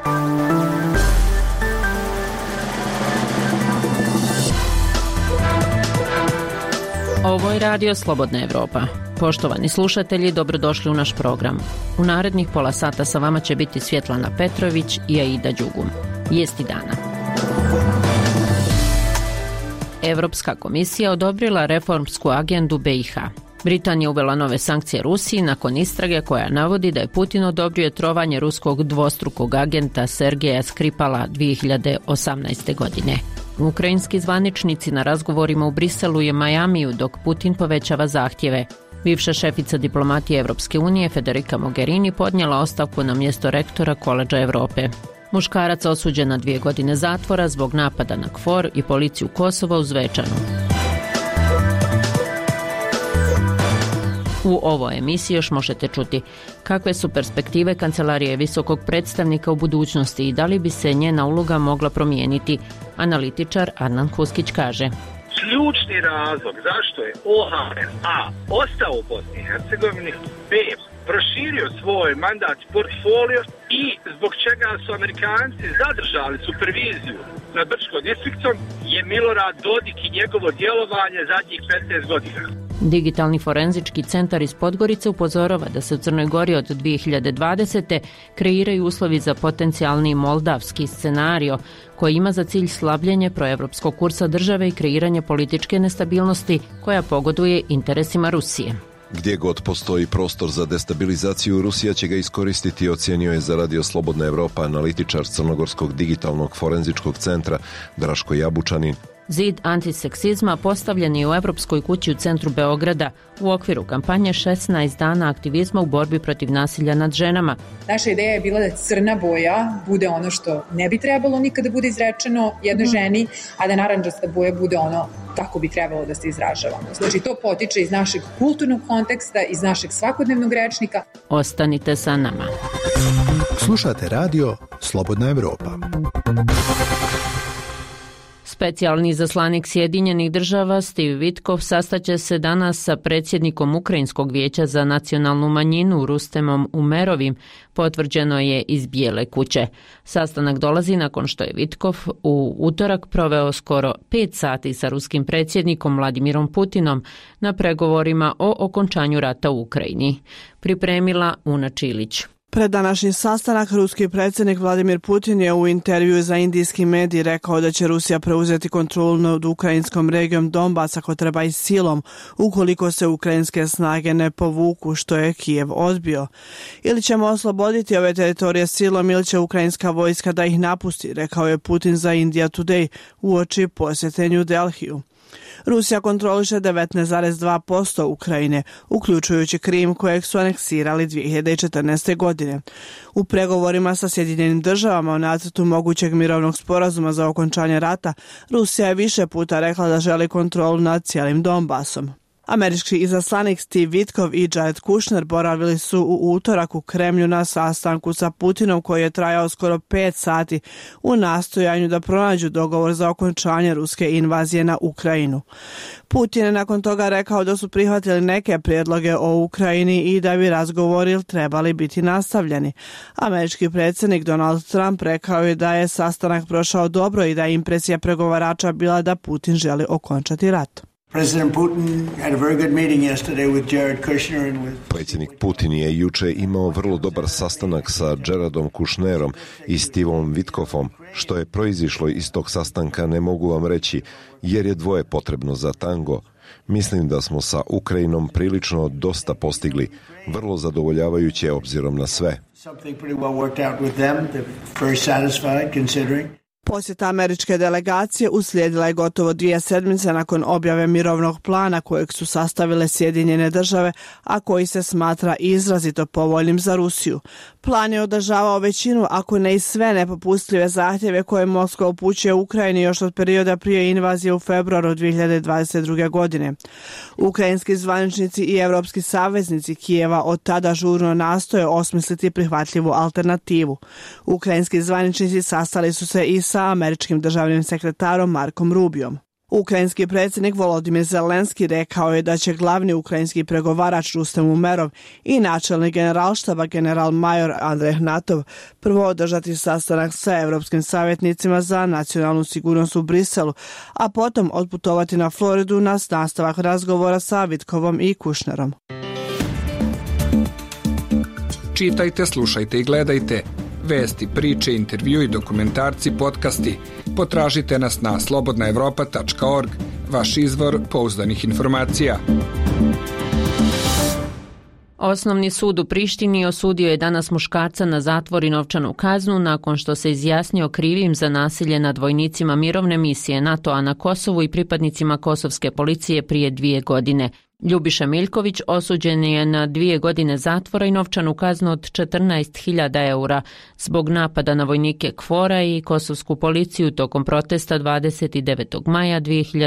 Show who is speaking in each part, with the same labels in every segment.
Speaker 1: Ovo je Radio Slobodna Evropa. Poštovani slušatelji, dobrodošli u naš program. U narednih pola sata sa vama će biti Svjetlana Petrović i Aida Đugum. Vijesti dana. Evropska komisija odobrila reformsku agendu BiH. Britanija uvela nove sankcije Rusiji nakon istrage koja navodi da je Putin odobrio trovanje ruskog dvostrukog agenta Sergeja Skripala 2018. godine. Ukrajinski zvaničnici na razgovorima u Briselu i Majamiju dok Putin povećava zahtjeve. Bivša šefica diplomatije Evropske unije Federica Mogherini podnijela ostavku na mjesto rektora Koledža Europe. Muškarac osuđen na 2 godine zatvora zbog napada na KFOR i policiju Kosova u Zvečanu. U ovoj emisiji još možete čuti kakve su perspektive Kancelarije visokog predstavnika u budućnosti i da li bi se njena uloga mogla promijeniti. Analitičar Adnan Kuskić kaže:
Speaker 2: ključni razlog zašto je OHSA ostao u Bosni i Hercegovini, B, proširio svoj mandat portfolio i zbog čega su Amerikanci zadržali superviziju nad Brčkom distriktom je Milorad Dodik i njegovo djelovanje zadnjih 15 godina.
Speaker 1: Digitalni forenzički centar iz Podgorice upozorava da se u Crnoj Gori od 2020. kreiraju uslovi za potencijalni moldavski scenario koji ima za cilj slabljenje proevropskog kursa države i kreiranje političke nestabilnosti koja pogoduje interesima Rusije.
Speaker 3: Gdje god postoji prostor za destabilizaciju, Rusija će ga iskoristiti, ocijenio je za Radio Slobodna Evropa analitičar Crnogorskog digitalnog forenzičkog centra Draško Jabučanin.
Speaker 1: Zid antiseksizma postavljen je u Evropskoj kući u centru Beograda u okviru kampanje 16 dana aktivizma u borbi protiv nasilja nad ženama.
Speaker 4: Naša ideja je bila da crna boja bude ono što ne bi trebalo nikada bude izrečeno jednoj ženi, a da narandžasta boja bude ono kako bi trebalo da se izražavamo. Znači to potiče iz našeg kulturnog konteksta, iz našeg svakodnevnog rečnika.
Speaker 1: Ostanite sa nama.
Speaker 5: Slušate Radio Slobodna Evropa.
Speaker 1: Specijalni izaslanik Sjedinjenih država Steve Witkoff sastaće se danas sa predsjednikom Ukrajinskog vijeća za nacionalnu manjinu Rustemom Umerovim, potvrđeno je iz Bijele kuće. Sastanak dolazi nakon što je Witkoff u utorak proveo skoro 5 sati sa ruskim predsjednikom Vladimirom Putinom na pregovorima o okončanju rata u Ukrajini. Pripremila Una Čilić.
Speaker 6: Pred današnji sastanak ruski predsjednik Vladimir Putin je u intervju za indijski medij rekao da će Rusija preuzeti kontrolu nad ukrajinskom regijom Donbas ako treba i silom, ukoliko se ukrajinske snage ne povuku, što je Kijev odbio. Ili ćemo osloboditi ove teritorije silom ili će ukrajinska vojska da ih napusti, rekao je Putin za India Today uoči posjete New Delhiju. Rusija kontroliše 19,2% Ukrajine, uključujući Krim kojeg su aneksirali 2014. godine. U pregovorima sa Sjedinjenim državama o nacrtu mogućeg mirovnog sporazuma za okončanje rata, Rusija je više puta rekla da želi kontrolu nad cijelim Donbasom. Američki izaslanik Steve Witkoff i Jared Kushner boravili su u utorak u Kremlju na sastanku sa Putinom koji je trajao skoro 5 sati u nastojanju da pronađu dogovor za okončanje ruske invazije na Ukrajinu. Putin je nakon toga rekao da su prihvatili neke prijedloge o Ukrajini i da bi razgovori trebali biti nastavljeni. Američki predsjednik Donald Trump rekao je da je sastanak prošao dobro i da je impresija pregovarača bila da Putin želi okončati rat.
Speaker 3: Predsjednik Putin je juče imao vrlo dobar sastanak sa Jaredom Kushnerom i Steveom Witkoffom. Što je proizišlo iz tog sastanka ne mogu vam reći, jer je dvoje potrebno za tango. Mislim da smo sa Ukrajinom prilično dosta postigli, vrlo zadovoljavajuće obzirom na sve.
Speaker 6: Posjeta američke delegacije uslijedila je gotovo 2 sedmice nakon objave mirovnog plana kojeg su sastavile Sjedinjene države, a koji se smatra izrazito povoljnim za Rusiju. Plan je održavao većinu, ako ne i sve nepopustljive zahtjeve koje Moskva upućuje Ukrajini još od perioda prije invazije u februaru 2022. godine. Ukrajinski zvaničnici i evropski saveznici Kijeva od tada žurno nastoje osmisliti prihvatljivu alternativu. Ukrajinski zvaničnici sastali su se i sa američkim državnim sekretarom Markom Rubiom. Ukrajinski predsjednik Volodymyr Zelenski rekao je da će glavni ukrajinski pregovarač Rustem Umerov i načelnik generalštaba general-major Andrej Hnatov prvo održati sastanak sa europskim savjetnicima za nacionalnu sigurnost u Briselu, a potom otputovati na Floridu na nastavak razgovora sa Vitkovom i Kušnerom.
Speaker 7: Čitajte, slušajte i gledajte vesti, priče, intervju i dokumentarci, podcasti. Potražite nas na slobodnaevropa.org, vaš izvor pouzdanih informacija.
Speaker 1: Osnovni sud u Prištini osudio je danas muškarca na zatvor i novčanu kaznu nakon što se izjasnio krivim za nasilje nad vojnicima mirovne misije NATO-a na Kosovu i pripadnicima kosovske policije prije 2 godine. Ljubiša Miljković osuđen je na 2 godine zatvora i novčanu kaznu od 14.000 eura zbog napada na vojnike KFOR-a i kosovsku policiju tokom protesta 29. maja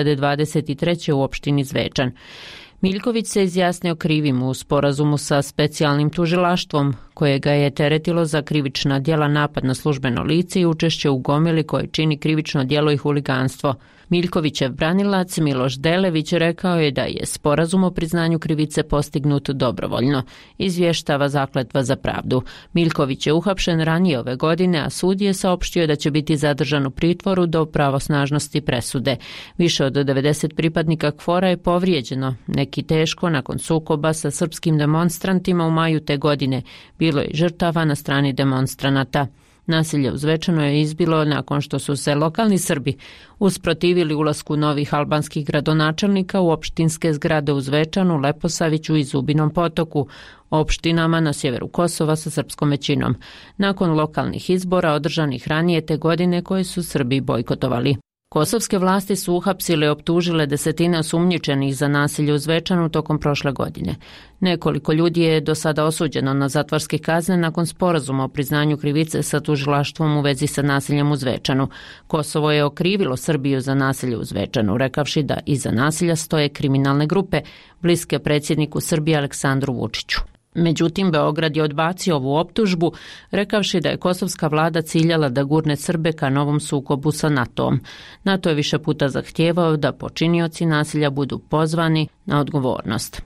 Speaker 1: 2023. u opštini Zvečan. Miljković se izjasnio krivim u sporazumu sa specijalnim tužilaštvom, koje ga je teretilo za krivična djela napad na službeno lice i učešće u gomili koje čini krivično djelo i huliganstvo. Miljkovićev branilac Miloš Delević rekao je da je sporazum o priznanju krivice postignut dobrovoljno, izvještava Zakletva za pravdu. Miljković je uhapšen ranije ove godine, a sud je saopštio da će biti zadržan u pritvoru do pravosnažnosti presude. Više od 90 pripadnika KFOR-a je povrijeđeno, neki teško nakon sukoba sa srpskim demonstrantima u maju te godine. Bilo je žrtava na strani demonstranata. Nasilje u Zvečanu je izbilo nakon što su se lokalni Srbi usprotivili ulasku novih albanskih gradonačelnika u opštinske zgrade u Zvečanu, Leposaviću i Zubinom Potoku, opštinama na sjeveru Kosova sa srpskom većinom, nakon lokalnih izbora održanih ranije te godine koje su Srbi bojkotovali. Kosovske vlasti su uhapsile i optužile desetine osumnjičenih za nasilje u Zvečanu tokom prošle godine. Nekoliko ljudi je do sada osuđeno na zatvorske kazne nakon sporazuma o priznanju krivice sa tužilaštvom u vezi sa nasiljem u Zvečanu. Kosovo je okrivilo Srbiju za nasilje u Zvečanu, rekavši da iza nasilja stoje kriminalne grupe bliske predsjedniku Srbije Aleksandru Vučiću. Međutim, Beograd je odbacio ovu optužbu, rekavši da je kosovska vlada ciljala da gurne Srbe ka novom sukobu sa NATO-om. NATO je više puta zahtijevao da počinioci nasilja budu pozvani na odgovornost.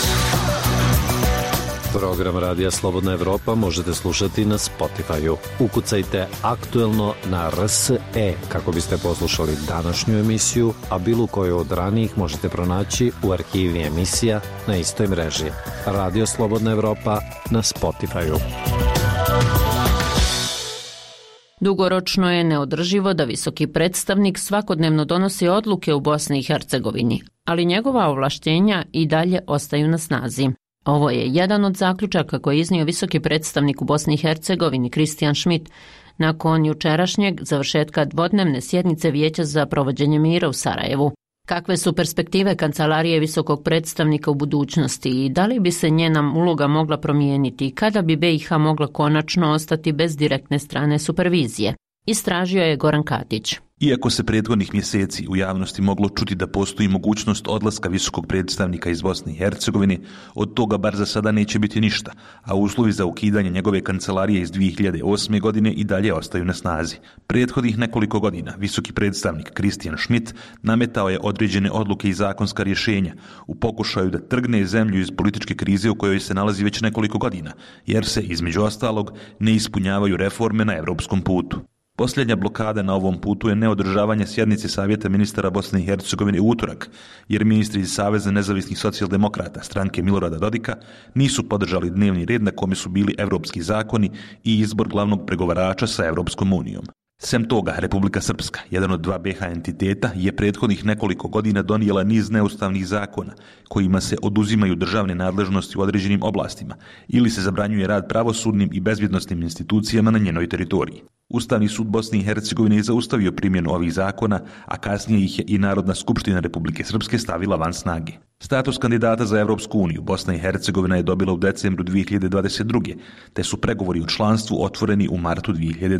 Speaker 8: Program Radija Slobodna Evropa možete slušati na Spotify-u. Ukucajte Aktuelno na RSE kako biste poslušali današnju emisiju, a bilo koju od ranijih možete pronaći u arhivi emisija na istoj mreži. Radio Slobodna Evropa na Spotify-u.
Speaker 1: Dugoročno je neodrživo da visoki predstavnik svakodnevno donosi odluke u Bosni i Hercegovini, ali njegova ovlaštenja i dalje ostaju na snazi. Ovo je jedan od zaključaka koji je iznio visoki predstavnik u Bosni i Hercegovini Christian Schmidt nakon jučerašnjeg završetka dvodnevne sjednice Vijeća za provođenje mira u Sarajevu. Kakve su perspektive kancelarije visokog predstavnika u budućnosti i da li bi se njena uloga mogla promijeniti i kada bi BiH mogla konačno ostati bez direktne strane supervizije? Istražio je Goran Katić.
Speaker 9: Iako se prethodnih mjeseci u javnosti moglo čuti da postoji mogućnost odlaska visokog predstavnika iz Bosne i Hercegovine, od toga bar za sada neće biti ništa, a uslovi za ukidanje njegove kancelarije iz 2008. godine i dalje ostaju na snazi. Prethodnih nekoliko godina visoki predstavnik Christian Schmidt nametao je određene odluke i zakonska rješenja u pokušaju da trgne zemlju iz političke krize u kojoj se nalazi već nekoliko godina, jer se, između ostalog, ne ispunjavaju reforme na europskom putu. Posljednja blokada na ovom putu je neodržavanje sjednice Savjeta ministara Bosne i Hercegovine u utorak, jer ministri iz Saveza nezavisnih socijaldemokrata, stranke Milorada Dodika, nisu podržali dnevni red na kome su bili evropski zakoni i izbor glavnog pregovarača sa Evropskom unijom. Sem toga, Republika Srpska, jedan od 2 BiH entiteta, je prethodnih nekoliko godina donijela niz neustavnih zakona kojima se oduzimaju državne nadležnosti u određenim oblastima ili se zabranjuje rad pravosudnim i bezbjednosnim institucijama na njenoj teritoriji. Ustavni sud Bosne i Hercegovine je zaustavio primjenu ovih zakona, a kasnije ih je i Narodna skupština Republike Srpske stavila van snage. Status kandidata za Evropsku uniju Bosna i Hercegovina je dobila u decembru 2022. te su pregovori o članstvu otvoreni u martu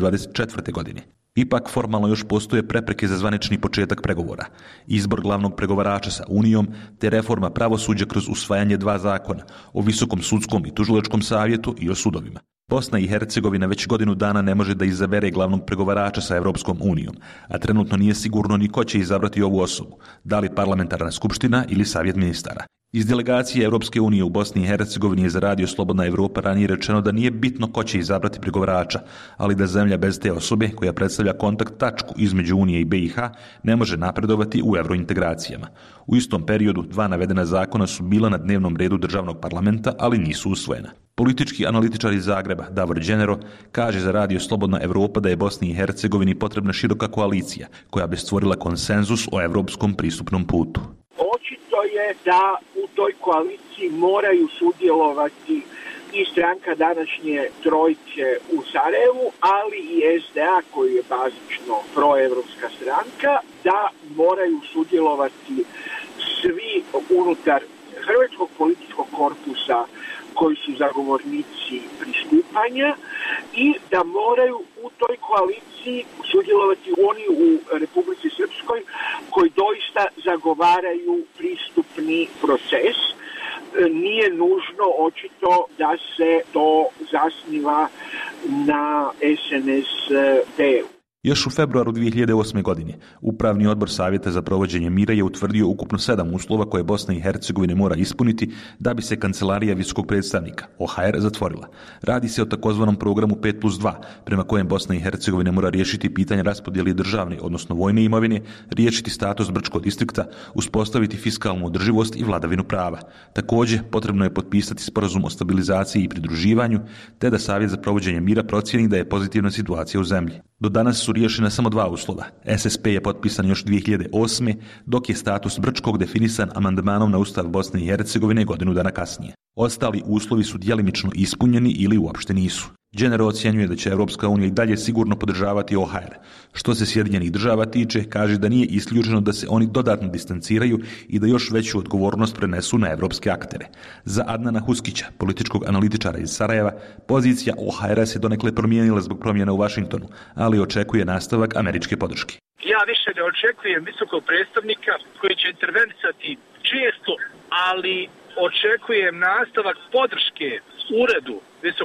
Speaker 9: 2024. godine. Ipak formalno još postoje prepreke za zvanični početak pregovora, izbor glavnog pregovarača sa Unijom te reforma pravosuđa kroz usvajanje 2 zakona o visokom sudskom i tužilačkom savjetu i o sudovima. Bosna i Hercegovina već godinu dana ne može da izabere glavnog pregovarača sa Evropskom unijom, a trenutno nije sigurno ni ko će izabrati ovu osobu, da li parlamentarna skupština ili savjet ministara. Iz delegacije Evropske unije u Bosni i Hercegovini je za Radio Slobodna Evropa ranije rečeno da nije bitno ko će izabrati pregovarača, ali da zemlja bez te osobe, koja predstavlja kontakt tačku između Unije i BiH, ne može napredovati u eurointegracijama. U istom periodu 2 navedena zakona su bila na dnevnom redu državnog parlamenta, ali nisu usvojena. Politički analitičar iz Zagreba, Davor Đenero, kaže za Radio Slobodna Evropa da je Bosni i Hercegovini potrebna široka koalicija koja bi stvorila konsenzus o evropskom pristupnom putu.
Speaker 10: Očito je da u toj koaliciji moraju sudjelovati i stranka današnje trojke u Sarajevu, ali i SDA koji je bazično proevropska stranka, da moraju sudjelovati svi unutar hrvatskog političkog korpusa koji su zagovornici pristupanja i da moraju u toj koaliciji sudjelovati oni u Republici Srpskoj koji doista zagovaraju pristupni proces. Nije nužno očito da se to zasniva na SNSD-u.
Speaker 9: Još u februaru 2008. godine Upravni odbor Savjeta za provođenje mira je utvrdio ukupno 7 uslova koje Bosna i Hercegovina mora ispuniti da bi se Kancelarija visokog predstavnika, OHR, zatvorila. Radi se o takozvanom programu 5+2, prema kojem Bosna i Hercegovina mora riješiti pitanje raspodjele državne, odnosno vojne imovine, riješiti status Brčkog distrikta, uspostaviti fiskalnu održivost i vladavinu prava. Također, potrebno je potpisati sporazum o stabilizaciji i pridruživanju, te da Savjet za provođenje mira procijeni da je pozitivna situacija u zemlji. Do danas su riješena samo 2 uslova. SSP je potpisan još 2008. dok je status Brčkog definisan amandmanom na Ustav Bosne i Hercegovine godinu dana kasnije. Ostali uslovi su djelimično ispunjeni ili uopšte nisu. Đenero ocjenjuje da će Evropska unija i dalje sigurno podržavati OHR. Što se Sjedinjenih država tiče, kaže da nije isključeno da se oni dodatno distanciraju i da još veću odgovornost prenesu na evropske aktere. Za Adnana Huskića, političkog analitičara iz Sarajeva, pozicija OHR-a se donekle promijenila zbog promjena u Vašingtonu, ali očekuje nastavak američke podrške.
Speaker 2: Ja više ne očekujem visokog predstavnika koji će intervenisati često, ali očekujem nastavak podrške uredu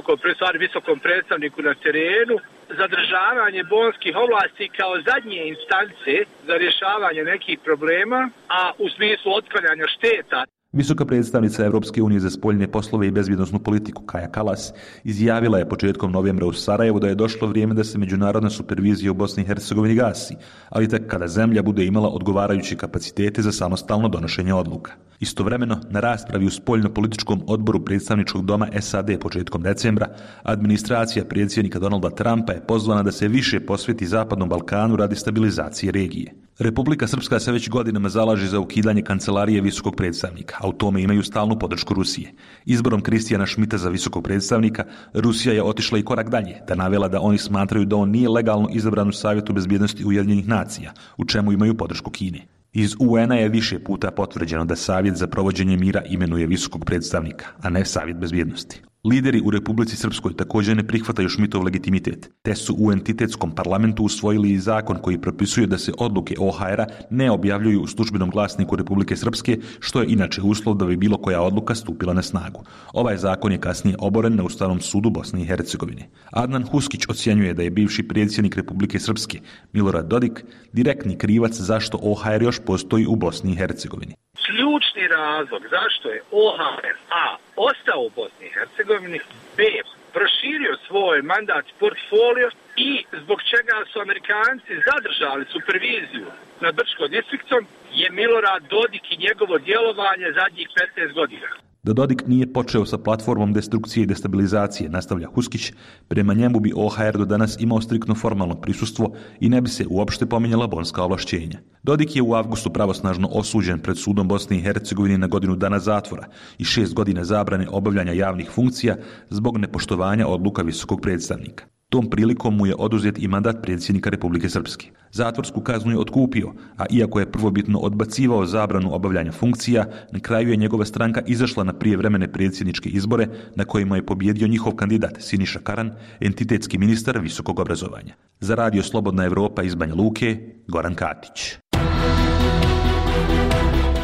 Speaker 2: visokom predstavniku na terenu, zadržavanje bonskih ovlasti kao zadnje instance za rješavanje nekih problema, a u smislu otklanjanja šteta.
Speaker 9: Visoka predstavnica Evropske unije za spoljne poslove i bezbjednosnu politiku Kaja Kallas izjavila je početkom novembra u Sarajevu da je došlo vrijeme da se međunarodna supervizija u Bosni i Hercegovini gasi, ali tek kada zemlja bude imala odgovarajuće kapacitete za samostalno donošenje odluka. Istovremeno, na raspravi u spoljno-političkom odboru predstavničkog doma SAD početkom decembra, administracija predsjednika Donalda Trumpa je pozvana da se više posveti Zapadnom Balkanu radi stabilizacije regije. Republika Srpska se već godinama zalaže za ukidanje Kancelarije visokog predstavnika, a u tome imaju stalnu podršku Rusije. Izborom Kristijana Šmita za visokog predstavnika, Rusija je otišla i korak dalje, da navela da oni smatraju da on nije legalno izabran u Savjetu bezbjednosti Ujedinjenih nacija, u čemu imaju podršku Kine. Iz UN-a je više puta potvrđeno da Savjet za provođenje mira imenuje visokog predstavnika, a ne Savjet bezbjednosti. Lideri u Republici Srpskoj također ne prihvataju Šmitov legitimitet, te su u entitetskom parlamentu usvojili i zakon koji propisuje da se odluke OHR-a ne objavljuju u službenom glasniku Republike Srpske, što je inače uslov da bi bilo koja odluka stupila na snagu. Ovaj zakon je kasnije oboren na Ustavnom sudu Bosne i Hercegovine. Adnan Huskić ocjenjuje da je bivši predsjednik Republike Srpske, Milorad Dodik, direktni krivac zašto OHR još postoji u Bosni i Hercegovini.
Speaker 2: Ključni razlog zašto je OHR A ostao u Bosni i Hercegovini, B proširio svoj mandat portfolio i zbog čega su Amerikanci zadržali superviziju nad Brčkom distriktom je Milorad Dodik i njegovo djelovanje zadnjih 15 godina.
Speaker 9: Da Dodik nije počeo sa platformom destrukcije i destabilizacije, nastavlja Huskić, prema njemu bi OHR do danas imao striktno formalno prisustvo i ne bi se uopšte pominjala bonska ovlašćenja. Dodik je u avgustu pravosnažno osuđen pred sudom Bosne i Hercegovine na godinu dana zatvora i 6 godina zabrane obavljanja javnih funkcija zbog nepoštovanja odluka visokog predstavnika. Tom prilikom mu je oduzet i mandat predsjednika Republike Srpske. Zatvorsku kaznu je otkupio, a iako je prvobitno odbacivao zabranu obavljanja funkcija, na kraju je njegova stranka izašla na prijevremene predsjedničke izbore na kojima je pobjedio njihov kandidat Siniša Karan, entitetski ministar visokog obrazovanja. Za Radio Slobodna Evropa iz Banja Luke, Goran Katić.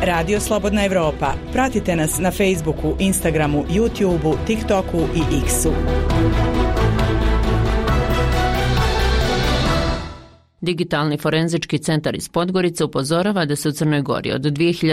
Speaker 11: Radio Slobodna Evropa. Pratite nas na Facebooku, Instagramu, YouTubeu, TikToku i X-u.
Speaker 1: Digitalni forenzički centar iz Podgorice upozorava da se u Crnoj Gori od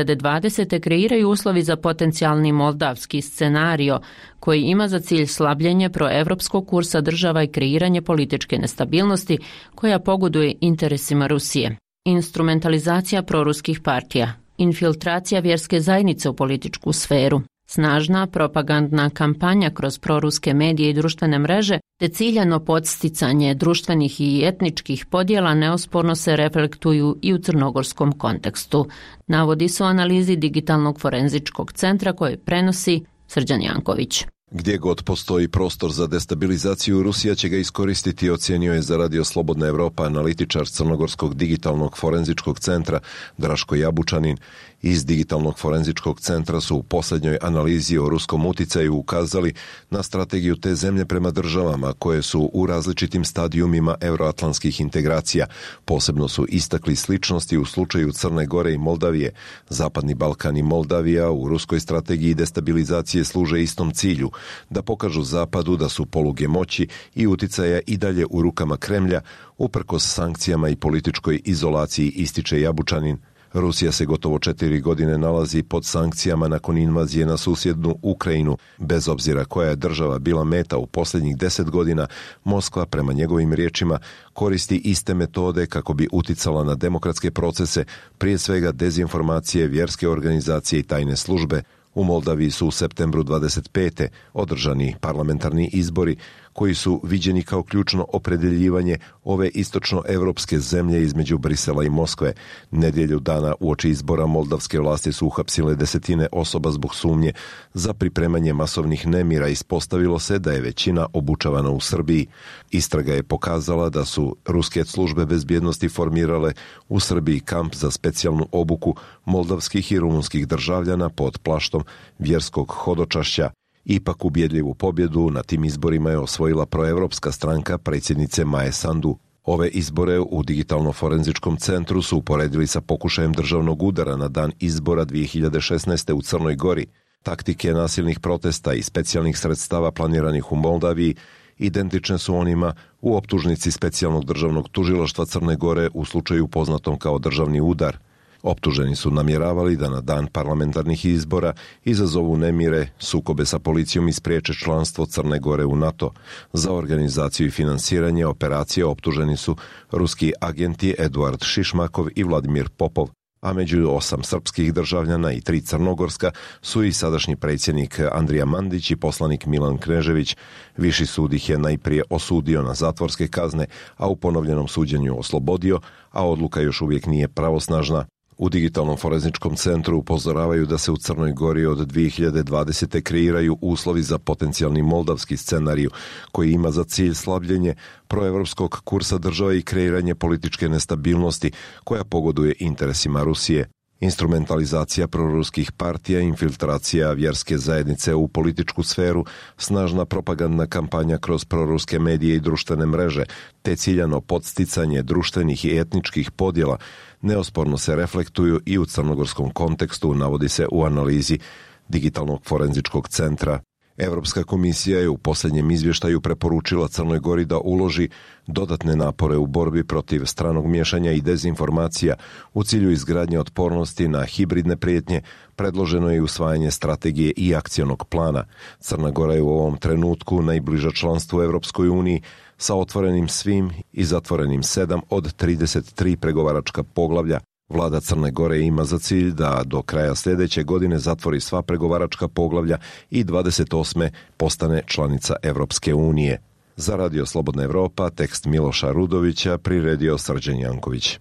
Speaker 1: 2020. kreiraju uslovi za potencijalni moldavski scenario koji ima za cilj slabljenje proevropskog kursa država i kreiranje političke nestabilnosti koja pogoduje interesima Rusije. Instrumentalizacija proruskih partija, infiltracija vjerske zajednice u političku sferu, snažna propagandna kampanja kroz proruske medije i društvene mreže te ciljano podsticanje društvenih i etničkih podjela neosporno se reflektuju i u crnogorskom kontekstu, navodi se u analizi Digitalnog forenzičkog centra koje prenosi Srđan Janković.
Speaker 3: Gdje god postoji prostor za destabilizaciju, Rusija će ga iskoristiti, ocijenio je za Radio Slobodna Evropa analitičar Crnogorskog digitalnog forenzičkog centra Draško Jabučanin. Iz Digitalnog forenzičkog centra su u posljednjoj analizi o ruskom uticaju ukazali na strategiju te zemlje prema državama koje su u različitim stadijumima euroatlantskih integracija. Posebno su istakli sličnosti u slučaju Crne Gore i Moldavije. Zapadni Balkan i Moldavija u ruskoj strategiji destabilizacije služe istom cilju, da pokažu Zapadu da su poluge moći i uticaja i dalje u rukama Kremlja, uprkos sankcijama i političkoj izolaciji, ističe Jabučanin. Rusija se gotovo 4 godine nalazi pod sankcijama nakon invazije na susjednu Ukrajinu. Bez obzira koja je država bila meta u posljednjih 10 godina, Moskva, prema njegovim riječima, koristi iste metode kako bi uticala na demokratske procese, prije svega dezinformacije, vjerske organizacije i tajne službe. U Moldaviji su u septembru 25. održani parlamentarni izbori koji su viđeni kao ključno opredjeljivanje ove istočnoevropske zemlje između Brisela i Moskve. Nedjelju dana uoči izbora moldavske vlasti su uhapsile desetine osoba zbog sumnje za pripremanje masovnih nemira. Ispostavilo se da je većina obučavana u Srbiji. Istraga je pokazala da su ruske službe bezbjednosti formirale u Srbiji kamp za specijalnu obuku moldavskih i rumunskih državljana pod plaštom vjerskog hodočašća. Ipak ubjedljivu pobjedu na tim izborima je osvojila proevropska stranka predsjednice Maje Sandu. Ove izbore u Digitalno-forenzičkom centru su uporedili sa pokušajem državnog udara na dan izbora 2016. u Crnoj Gori. Taktike nasilnih protesta i specijalnih sredstava planiranih u Moldaviji identične su onima u optužnici specijalnog državnog tužilaštva Crne Gore u slučaju poznatom kao državni udar. Optuženi su namjeravali da na dan parlamentarnih izbora izazovu nemire, sukobe sa policijom i spriječe članstvo Crne Gore u NATO. Za organizaciju i finansiranje operacije optuženi su ruski agenti Eduard Šišmakov i Vladimir Popov, a među 8 srpskih državljana i 3 crnogorska su i sadašnji predsjednik Andrija Mandić i poslanik Milan Knežević. Viši sud ih je najprije osudio na zatvorske kazne, a u ponovljenom suđenju oslobodio, a odluka još uvijek nije pravosnažna. U Digitalnom forenzičkom centru upozoravaju da se u Crnoj Gori od 2020. kreiraju uslovi za potencijalni moldavski scenarij koji ima za cilj slabljenje proevropskog kursa države i kreiranje političke nestabilnosti koja pogoduje interesima Rusije. Instrumentalizacija proruskih partija, infiltracija vjerske zajednice u političku sferu, snažna propagandna kampanja kroz proruske medije i društvene mreže, te ciljano podsticanje društvenih i etničkih podjela neosporno se reflektuju i u crnogorskom kontekstu, navodi se u analizi Digitalnog forenzičkog centra. Europska komisija je u posljednjem izvještaju preporučila Crnoj Gori da uloži dodatne napore u borbi protiv stranog miješanja i dezinformacija u cilju izgradnje otpornosti na hibridne prijetnje. Predloženo je usvajanje strategije i akcionog plana. Crna Gora je u ovom trenutku najbliža članstvu Europskoj uniji sa otvorenim svim i zatvorenim 7 od 33 pregovaračka poglavlja. Vlada Crne Gore ima za cilj da do kraja sljedeće godine zatvori sva pregovaračka poglavlja i 28. postane članica Europske unije. Za Radio Slobodna Evropa, tekst Miloša Rudovića, priredio Srđan Janković.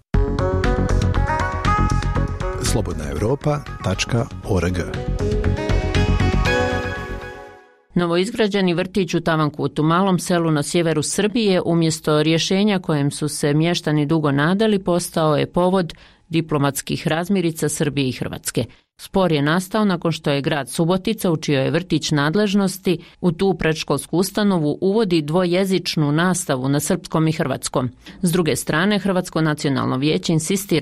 Speaker 5: slobodnaevropa.org.
Speaker 1: Novoizgrađeni vrtić u Tavankutu, malom selu na sjeveru Srbije, umjesto rješenja kojem su se mještani dugo nadali, postao je povod diplomatskih razmirica Srbije i Hrvatske. Spor je nastao nakon što je grad Subotica, u čijoj je vrtić nadležnosti, u tu predškolsku ustanovu uvodi dvojezičnu nastavu na srpskom i hrvatskom. S druge strane, Hrvatsko nacionalno vijeće insistira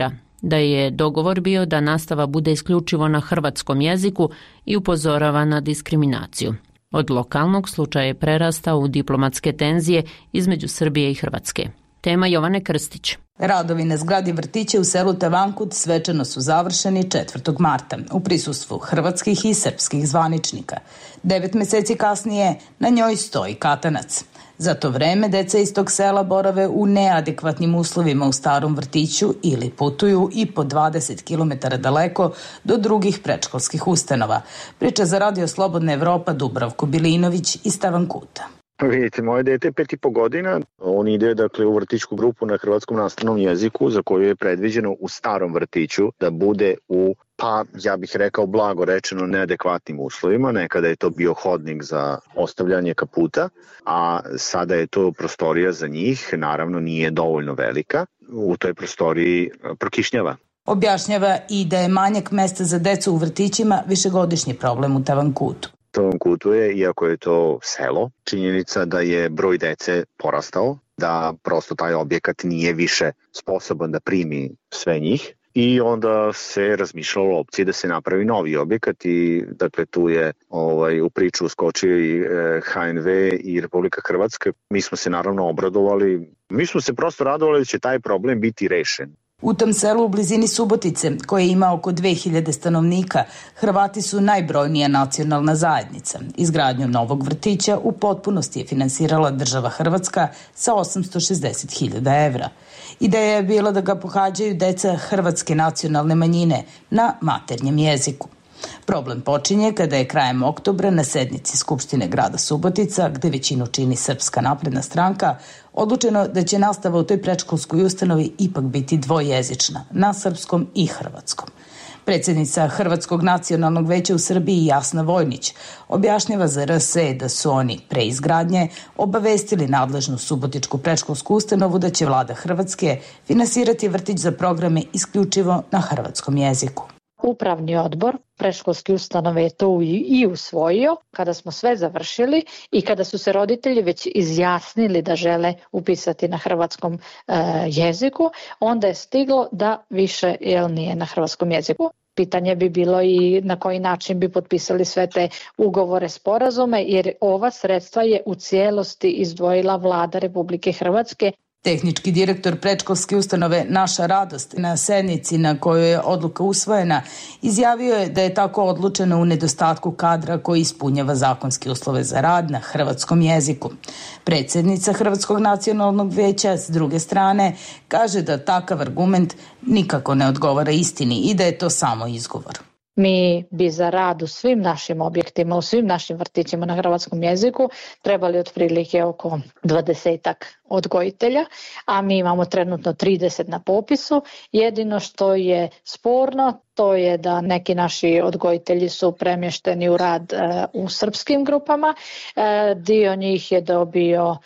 Speaker 1: da je dogovor bio da nastava bude isključivo na hrvatskom jeziku i upozorava na diskriminaciju. Od lokalnog slučaja je prerastao u diplomatske tenzije između Srbije i Hrvatske. Tema Jovane Krstić.
Speaker 12: Radovi na zgradi vrtića u selu Tavankut svečano su završeni 4. marta u prisustvu hrvatskih i srpskih zvaničnika. 9 meseci kasnije na njoj stoji katanac. Za to vreme deca iz tog sela borave u neadekvatnim uslovima u starom vrtiću ili putuju i po 20 km daleko do drugih predškolskih ustanova. Priča za Radio Slobodna Evropa Dubravko Bilinović iz Tavankuta.
Speaker 13: Vidite, moje dete je 5,5 godina. On ide u vrtićku grupu na hrvatskom nastavnom jeziku za koju je predviđeno u starom vrtiću da bude u, ja bih rekao blago rečeno, neadekvatnim uslovima. Nekada je to bio hodnik za ostavljanje kaputa, a sada je to prostorija za njih. Naravno nije dovoljno velika. U toj prostoriji prokišnjava.
Speaker 12: Objašnjava i da je manjak mesta za decu u vrtićima višegodišnji problem u Tavankutu.
Speaker 13: Tavankutu je, iako je to selo, činjenica da je broj dece porastao, da prosto taj objekat nije više sposoban da primi sve njih i onda se razmišljalo o opciji da se napravi novi objekat i tu je u priču uskočio i HNV i Republika Hrvatska. Mi smo se naravno obradovali, mi smo se prosto radovali da će taj problem biti rešen.
Speaker 12: U tom selu u blizini Subotice, koje ima oko 2000 stanovnika, Hrvati su najbrojnija nacionalna zajednica. Izgradnju novog vrtića u potpunosti je finansirala država Hrvatska sa 860.000 evra. Ideja je bila da ga pohađaju deca hrvatske nacionalne manjine na maternjem jeziku. Problem počinje kada je krajem oktobra na sednici Skupštine grada Subotica, gde većinu čini Srpska napredna stranka, odlučeno da će nastava u toj predškolskoj ustanovi ipak biti dvojezična, na srpskom i hrvatskom. Predsjednica Hrvatskog nacionalnog veća u Srbiji Jasna Vojnić objašnjava za RSE da su oni pre izgradnje obavestili nadležnu subotičku predškolsku ustanovu da će vlada Hrvatske finansirati vrtić za programe isključivo na hrvatskom jeziku.
Speaker 14: Upravni odbor predškolske ustanove je to i usvojio kada smo sve završili i kada su se roditelji već izjasnili da žele upisati na hrvatskom jeziku, onda je stiglo da više nije na hrvatskom jeziku. Pitanje bi bilo i na koji način bi potpisali sve te ugovore, sporazume, jer ova sredstva je u cijelosti izdvojila vlada Republike Hrvatske.
Speaker 12: Tehnički direktor predškolske ustanove Naša radost na sednici na kojoj je odluka usvojena izjavio je da je tako odlučeno u nedostatku kadra koji ispunjava zakonske uslove za rad na hrvatskom jeziku. Predsjednica Hrvatskog nacionalnog veća s druge strane kaže da takav argument nikako ne odgovara istini i da je to samo izgovor.
Speaker 14: Mi bi za rad u svim našim objektima, u svim našim vrtićima na hrvatskom jeziku trebali otprilike oko 20 odgojitelja, a mi imamo trenutno 30 na popisu. Jedino što je sporno, to je da neki naši odgojitelji su premješteni u rad u srpskim grupama. Dio njih je dobio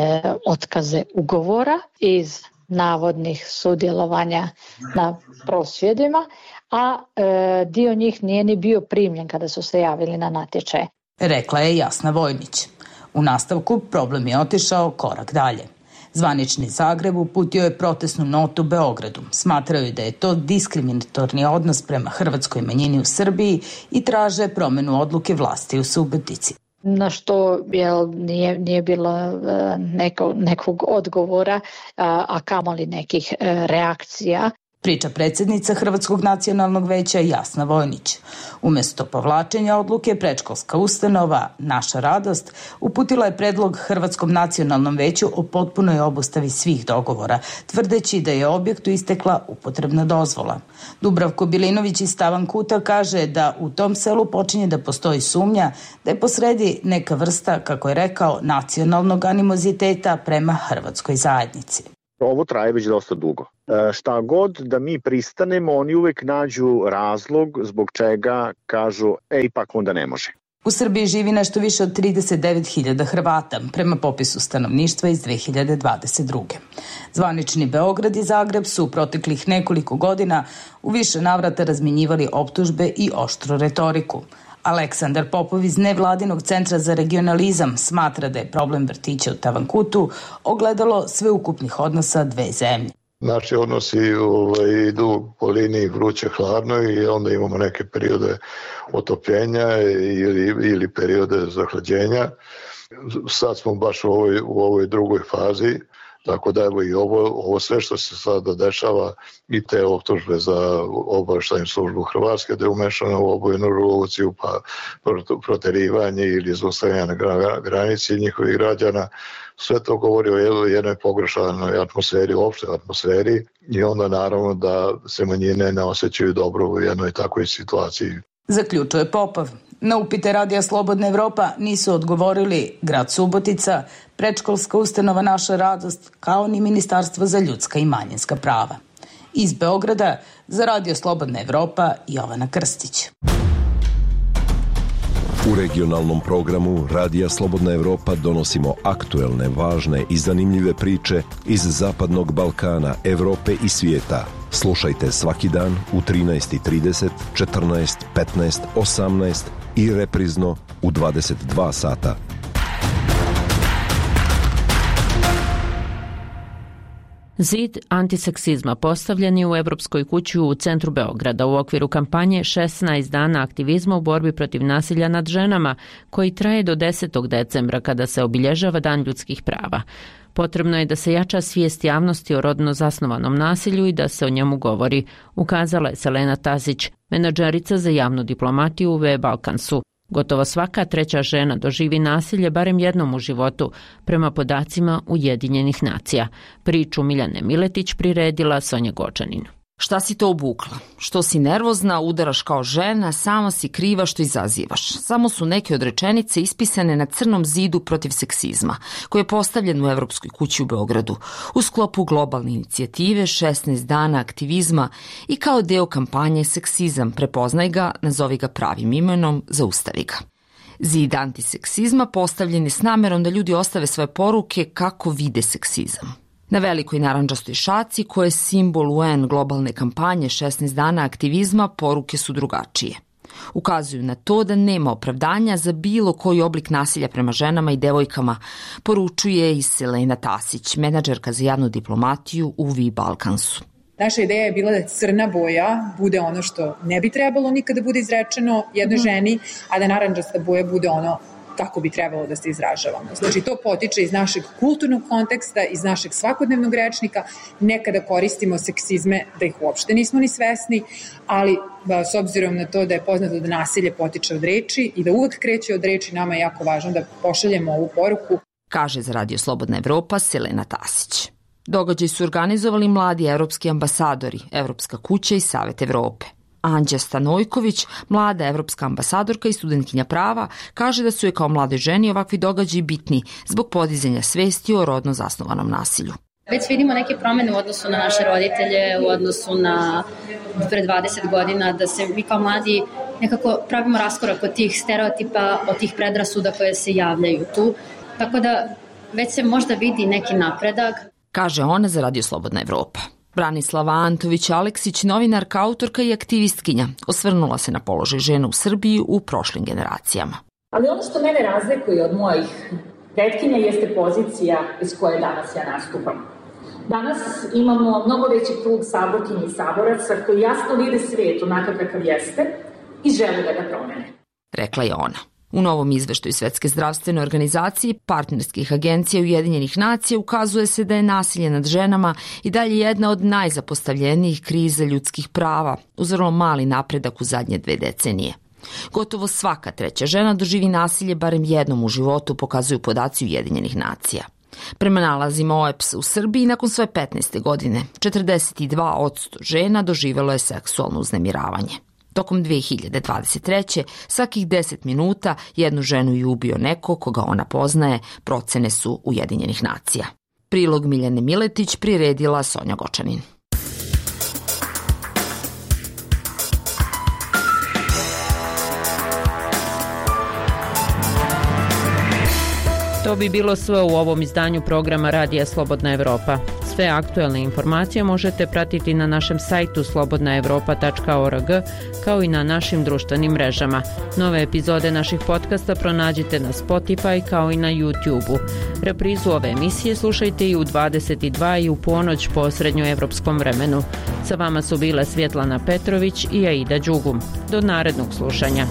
Speaker 14: otkaze ugovora iz navodnih sudjelovanja na prosvjedima, a dio njih nije ni bio primljen kada su se javili na natječaje.
Speaker 12: Rekla je Jasna Vojnić. U nastavku problem je otišao korak dalje. Zvanični Zagreb uputio je protestnu notu Beogradu. Smatraju da je to diskriminatorni odnos prema hrvatskoj manjini u Srbiji i traže promjenu odluke vlasti u Subotici.
Speaker 14: Na što nije bilo nekog odgovora, a kamoli nekih reakcija.
Speaker 12: Priča predsjednica Hrvatskog nacionalnog veća Jasna Vojnić. Umjesto povlačenja odluke, predškolska ustanova Naša radost uputila je predlog Hrvatskom nacionalnom veću o potpunoj obustavi svih dogovora, tvrdeći da je objektu istekla upotrebna dozvola. Dubravko Bilinović iz Tavankuta kaže da u tom selu počinje da postoji sumnja da je posredi neka vrsta, kako je rekao, nacionalnog animoziteta prema hrvatskoj zajednici.
Speaker 13: Ovo traje već dosta dugo. Šta god da mi pristanemo, oni uvek nađu razlog zbog čega kažu, ipak onda ne može.
Speaker 12: U Srbiji živi nešto više od 39.000 Hrvata, prema popisu stanovništva iz 2022. Zvanični Beograd i Zagreb su u proteklih nekoliko godina u više navrata razmjenjivali optužbe i oštru retoriku. Aleksandar Popov iz Nevladinog centra za regionalizam smatra da je problem vrtića u Tavankutu ogledalo sveukupnih odnosa dve zemlje.
Speaker 15: Naši odnosi idu po liniji vruće-hladno i onda imamo neke periode otopljenja ili periode zahlađenja. Sad smo baš u ovoj drugoj fazi, tako da evo i ovo sve što se sada dešava i te optužbe za obavještajnu službu Hrvatske da je umešana u obojenu revoluciju, pa proterivanje ili zaustavljanje na granici njihovih građana, sve to govori o jednoj pogrešanoj atmosferi, opštoj atmosferi i onda naravno da se manjine ne osjećaju dobro u jednoj takvoj situaciji.
Speaker 12: Zaključuje Popov. Na upite Radija Slobodna Evropa nisu odgovorili grad Subotica, predškolska ustanova Naša radost, kao ni Ministarstvo za ljudska i manjinska prava. Iz Beograda za Radio Slobodna Evropa Jovana Krstić.
Speaker 3: U regionalnom programu Radija Slobodna Evropa donosimo aktuelne, važne i zanimljive priče iz Zapadnog Balkana, Evrope i svijeta. Slušajte svaki dan u 13:30, 14, 15, 18 i reprizno u 22 sata.
Speaker 1: Zid antiseksizma postavljen je u Evropskoj kući u centru Beograda u okviru kampanje 16 dana aktivizma u borbi protiv nasilja nad ženama, koji traje do 10. decembra kada se obilježava Dan ljudskih prava. Potrebno je da se jača svijest javnosti o rodno zasnovanom nasilju i da se o njemu govori, ukazala je Selena Tazić, menadžerica za javnu diplomatiju u Balkansu. Gotovo svaka treća žena doživi nasilje barem jednom u životu, prema podacima Ujedinjenih nacija. Priču Miljane Miletić priredila Sonja Gočanin.
Speaker 16: Šta si to obukla? Što si nervozna, udaraš kao žena, sama si kriva što izazivaš. Samo su neke od rečenice ispisane na crnom zidu protiv seksizma, koji je postavljen u Evropskoj kući u Beogradu, u sklopu globalne inicijative 16 dana aktivizma i kao deo kampanje Seksizam, prepoznaj ga, nazovi ga pravim imenom, zaustavi ga. Zid antiseksizma postavljen je s namerom da ljudi ostave svoje poruke kako vide seksizam. Na velikoj narandžastoj šaci, koja je simbol UN globalne kampanje 16 dana aktivizma, poruke su drugačije. Ukazuju na to da nema opravdanja za bilo koji oblik nasilja prema ženama i devojkama, poručuje i Selena Tasić, menadžerka za javnu diplomatiju u Balkansu.
Speaker 4: Naša ideja je bila da crna boja bude ono što ne bi trebalo nikada bude izrečeno jednoj ženi, a da narandžasta boja bude ono kako bi trebalo da se izražavamo. Znači, to potiče iz našeg kulturnog konteksta, iz našeg svakodnevnog rečnika. Nekada koristimo seksizme da ih uopšte nismo ni svesni, ali s obzirom na to da je poznato da nasilje potiče od reči i da uvek kreće od reči, nama je jako važno da pošaljemo ovu poruku.
Speaker 16: Kaže za Radio Slobodna Evropa Selena Tasić. Događaj su organizovali mladi evropski ambasadori, Evropska kuća i Savet Evrope. Anđa Stanojković, mlada evropska ambasadorka i studentkinja prava, kaže da su je kao mladoj ženi ovakvi događaji bitni zbog podizanja svesti o rodno zasnovanom nasilju.
Speaker 17: Već vidimo neke promene u odnosu na naše roditelje, u odnosu na pre 20 godina, da se mi kao mladi nekako pravimo raskorak od tih stereotipa, od tih predrasuda koje se javljaju tu. Tako da već se možda vidi neki napredak.
Speaker 16: Kaže ona za Radio Slobodna Evropa. Branislava Antović-Aleksić, novinarka, autorka i aktivistkinja, osvrnula se na položaj žena u Srbiji u prošlim generacijama.
Speaker 18: Ali ono što mene razlikuje od mojih pretkinja jeste pozicija iz koje danas ja nastupam. Danas imamo mnogo veći krug saborkinja i saboraca koji jasno vide svijet onakav kakav jeste i žele da ga promene.
Speaker 16: Rekla je ona. U novom izveštaju Svetske zdravstvene organizacije partnerskih agencija Ujedinjenih nacija ukazuje se da je nasilje nad ženama i dalje jedna od najzapostavljenijih kriza ljudskih prava, uz vrlo mali napredak u zadnje 2 decenije. Gotovo svaka treća žena doživi nasilje barem jednom u životu, pokazuju podaci Ujedinjenih nacija. Prema nalazima OEBS u Srbiji, nakon svoje 15. godine, 42% žena doživelo je seksualno uznemiravanje. Tokom 2023. svakih 10 minuta jednu ženu je ubio neko koga ona poznaje, procene su Ujedinjenih nacija. Prilog Miljane Miletić priredila Sonja Gočanin.
Speaker 1: To bi bilo sve u ovom izdanju programa Radija Slobodna Evropa. Sve aktuelne informacije možete pratiti na našem sajtu slobodnaevropa.org kao i na našim društvenim mrežama. Nove epizode naših podcasta pronađite na Spotify kao i na YouTube-u. Reprizu ove emisije slušajte i u 22 i u ponoć po srednjoevropskom vremenu. Sa vama su bile Svjetlana Petrović i Aida Đugum. Do narednog slušanja.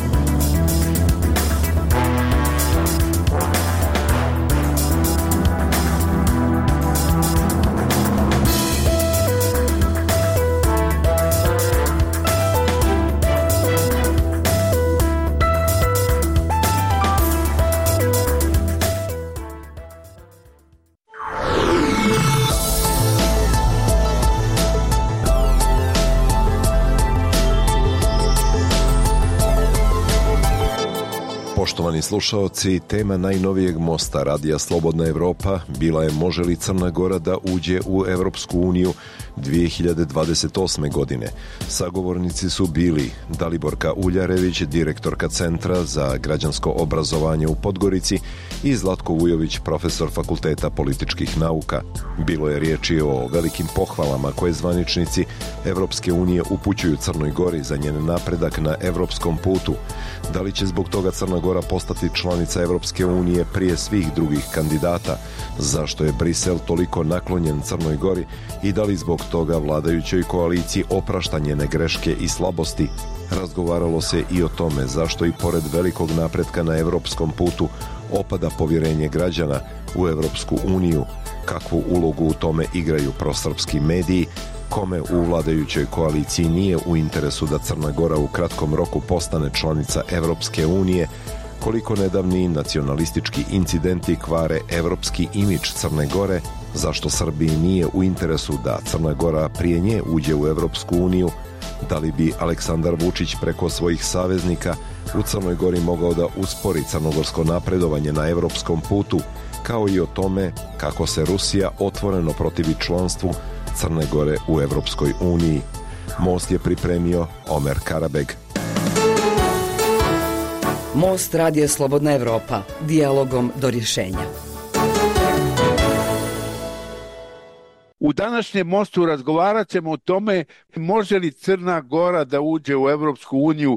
Speaker 3: Poštovani slušaoci, tema najnovijeg mosta Radija Slobodna Evropa bila je može li Crna Gora da uđe u Evropsku uniju 2028. godine. Sagovornici su bili Daliborka Uljarević, direktorka Centra za građansko obrazovanje u Podgorici i Zlatko Vujović, profesor Fakulteta političkih nauka. Bilo je riječi o velikim pohvalama koje zvaničnici Evropske unije upućuju Crnoj Gori za njen napredak na evropskom putu. Da li će zbog toga Crna Gora postati članica Evropske unije prije svih drugih kandidata? Zašto je Brisel toliko naklonjen Crnoj Gori i da li zbog toga vladajućoj koaliciji oprašta njene greške i slabosti? Razgovaralo se i o tome zašto i pored velikog napretka na evropskom putu opada povjerenje građana u Evropsku uniju, kakvu ulogu u tome igraju prosrpski mediji, kome u vladajućoj koaliciji nije u interesu da Crna Gora u kratkom roku postane članica Evropske unije, koliko nedavni nacionalistički incidenti kvare evropski imidž Crne Gore, zašto Srbiji nije u interesu da Crna Gora prije nje uđe u Evropsku uniju, da li bi Aleksandar Vučić preko svojih saveznika u Crnoj Gori mogao da uspori crnogorsko napredovanje na evropskom putu, kao i o tome kako se Rusija otvoreno protivi članstvu Crne Gore u Evropskoj uniji. Most je pripremio Omer Karabeg.
Speaker 19: Most Radija Slobodna Evropa. Dijalogom do rješenja.
Speaker 20: U današnjem mostu razgovarat ćemo o tome može li Crna Gora da uđe u Evropsku uniju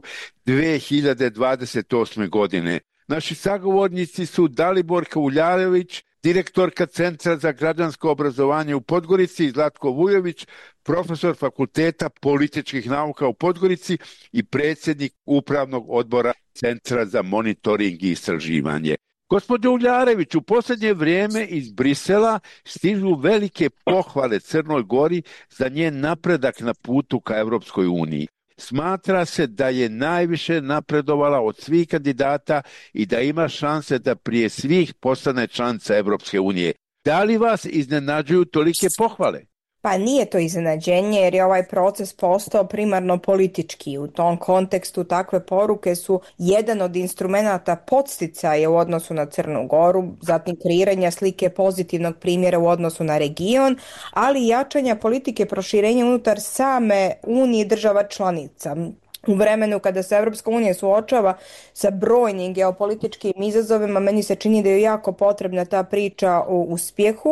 Speaker 20: 2028. godine. Naši sagovornici su Daliborka Uljarević, direktorka Centra za građansko obrazovanje u Podgorici, i Zlatko Vujović, profesor Fakulteta političkih nauka u Podgorici i predsjednik Upravnog odbora Centra za monitoring i istraživanje. Gospođo Uljarević, u posljednje vrijeme iz Brisela stižu velike pohvale Crnoj Gori za njen napredak na putu ka Evropskoj uniji. Smatra se da je najviše napredovala od svih kandidata i da ima šanse da prije svih postane članica Evropske unije. Da li vas iznenađuju tolike pohvale?
Speaker 21: Pa nije to iznenađenje jer je ovaj proces postao primarno politički. U tom kontekstu takve poruke su jedan od instrumenata podsticaja u odnosu na Crnu Goru, zatim kreiranja slike pozitivnog primjera u odnosu na region, ali i jačanja politike proširenja unutar same Unije država članica. U vremenu kada se Evropska unija suočava sa brojnim geopolitičkim izazovima, meni se čini da je jako potrebna ta priča o uspjehu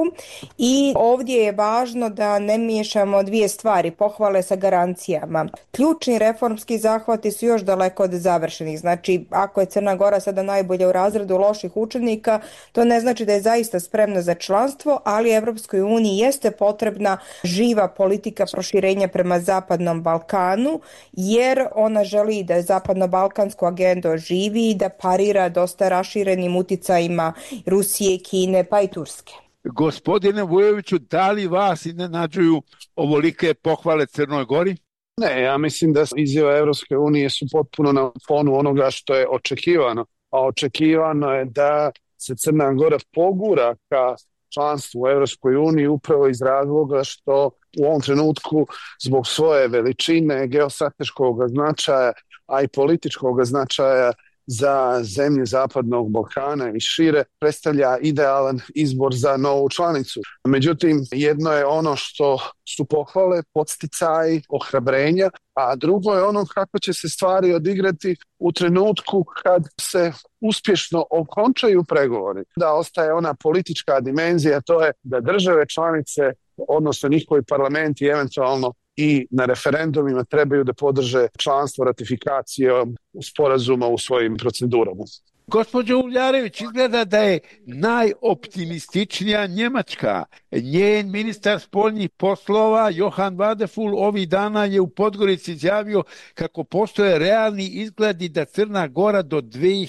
Speaker 21: i ovdje je važno da ne miješamo dvije stvari, pohvale sa garancijama. Ključni reformski zahvati su još daleko od završenih. Znači, ako je Crna Gora sada najbolje u razredu loših učenika, to ne znači da je zaista spremna za članstvo, ali Evropskoj uniji jeste potrebna živa politika proširenja prema Zapadnom Balkanu, jer ona želi da zapadno-balkansku agendu oživi i da parira dosta raširenim uticajima Rusije, Kine pa i Turske.
Speaker 20: Gospodine Vujoviću, da li vas iznenađuju ovolike pohvale Crnoj Gori?
Speaker 22: Ne, ja mislim da izjave Evropske unije su potpuno na fonu onoga što je očekivano. A očekivano je da se Crna Gora pogura ka članstvu u Evropskoj uniji upravo iz razloga što u ovom trenutku zbog svoje veličine, geostrateškog značaja, a i političkog značaja za zemlje Zapadnog Balkana i šire predstavlja idealan izbor za novu članicu. Međutim, jedno je ono što su pohvale, podsticaji, ohrabrenja, a drugo je ono kako će se stvari odigrati u trenutku kad se uspješno okončaju pregovori. Da ostaje ona politička dimenzija, to je da države članice, odnosno njihovi parlamenti eventualno i na referendumima trebaju da podrže članstvo ratifikacijom sporazuma u svojim procedurama.
Speaker 20: Gospođo Uljarević, izgleda da je najoptimističnija Njemačka. Njen ministar spoljnih poslova Johann Wadephul ovih dana je u Podgorici izjavio kako postoje realni izgledi da Crna Gora do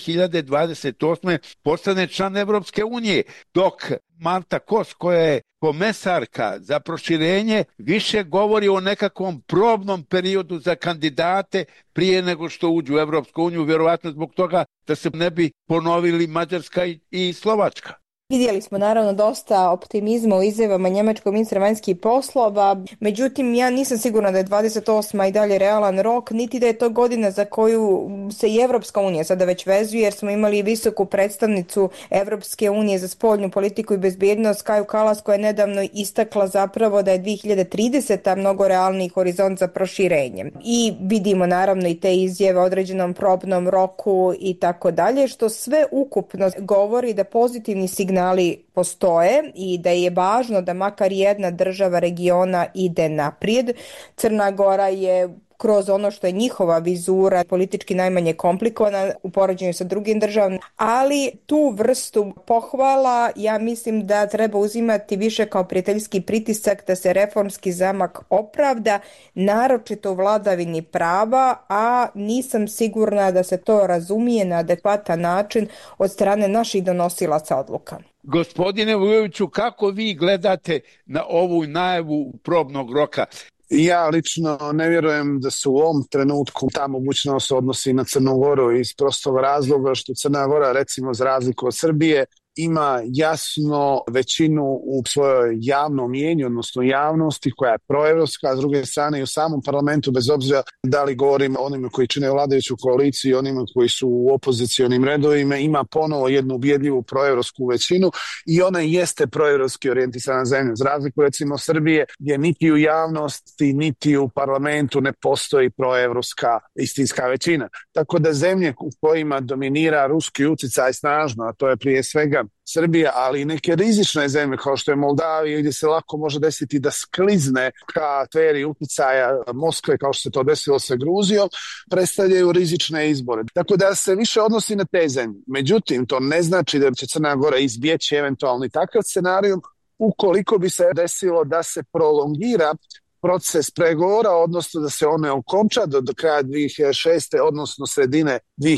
Speaker 20: 2028. postane član Evropske unije, dok Marta Kos, koja je komesarka za proširenje, više govori o nekakvom probnom periodu za kandidate prije nego što uđu u Evropsku uniju, vjerovatno zbog toga da se ne bi ponovili Mađarska i Slovačka.
Speaker 21: Vidjeli smo naravno dosta optimizma u izjavama njemačkog ministra vanjskih poslova, međutim ja nisam sigurna da je 28. i dalje realan rok, niti da je to godina za koju se i Evropska unija sada već vezuje, jer smo imali visoku predstavnicu Evropske unije za spoljnu politiku i bezbjednost Kaju Kalas, koja je nedavno istakla zapravo da je 2030. mnogo realniji horizont za proširenje. I vidimo naravno i te izjave o određenom probnom roku i tako dalje, što sve ukupno govori da pozitivni signali postoje i da je važno da makar jedna država regiona ide naprijed. Crna Gora je kroz ono što je njihova vizura politički najmanje komplikovana u poređenju sa drugim državama, ali tu vrstu pohvala ja mislim da treba uzimati više kao prijateljski pritisak da se reformski zamak opravda, naročito u vladavini prava, a nisam sigurna da se to razumije na adekvatan način od strane naših donosilaca odluka.
Speaker 20: Gospodine Vujoviću, kako vi gledate na ovu najavu probnog roka?
Speaker 22: Ja lično ne vjerujem da se u ovom trenutku ta mogućnost odnosi na Crnu Goru iz prostog razloga što Crna Gora, recimo za razliku od Srbije, ima jasno većinu u svojoj javnom mijenju, odnosno javnosti koja je proevropska, a s druge strane i u samom parlamentu, bez obzira da li govorimo o onima koji čine vladajuću koaliciju i onima koji su u opozicionim redovima, ima ponovo jednu ubjedljivu proevropsku većinu i ona jeste proevropski orijentisana zemlja. Za razliku recimo Srbije, gdje niti u javnosti, niti u parlamentu ne postoji proevropska istinska većina. Tako da zemlje u kojima dominira ruski utjecaj snažno, a to je prije svega Srbija, ali i neke rizične zemlje kao što je Moldavija, gdje se lako može desiti da sklizne ka sferi utjecaja Moskve, kao što se to desilo sa Gruzijom, predstavljaju rizične izbore. Tako da se više odnosi na te zemlje. Međutim, to ne znači da će Crna Gora izbjeći eventualni takav scenarij ukoliko bi se desilo da se prolongira proces pregovora, odnosno da se one okonča do kraja 2006. odnosno sredine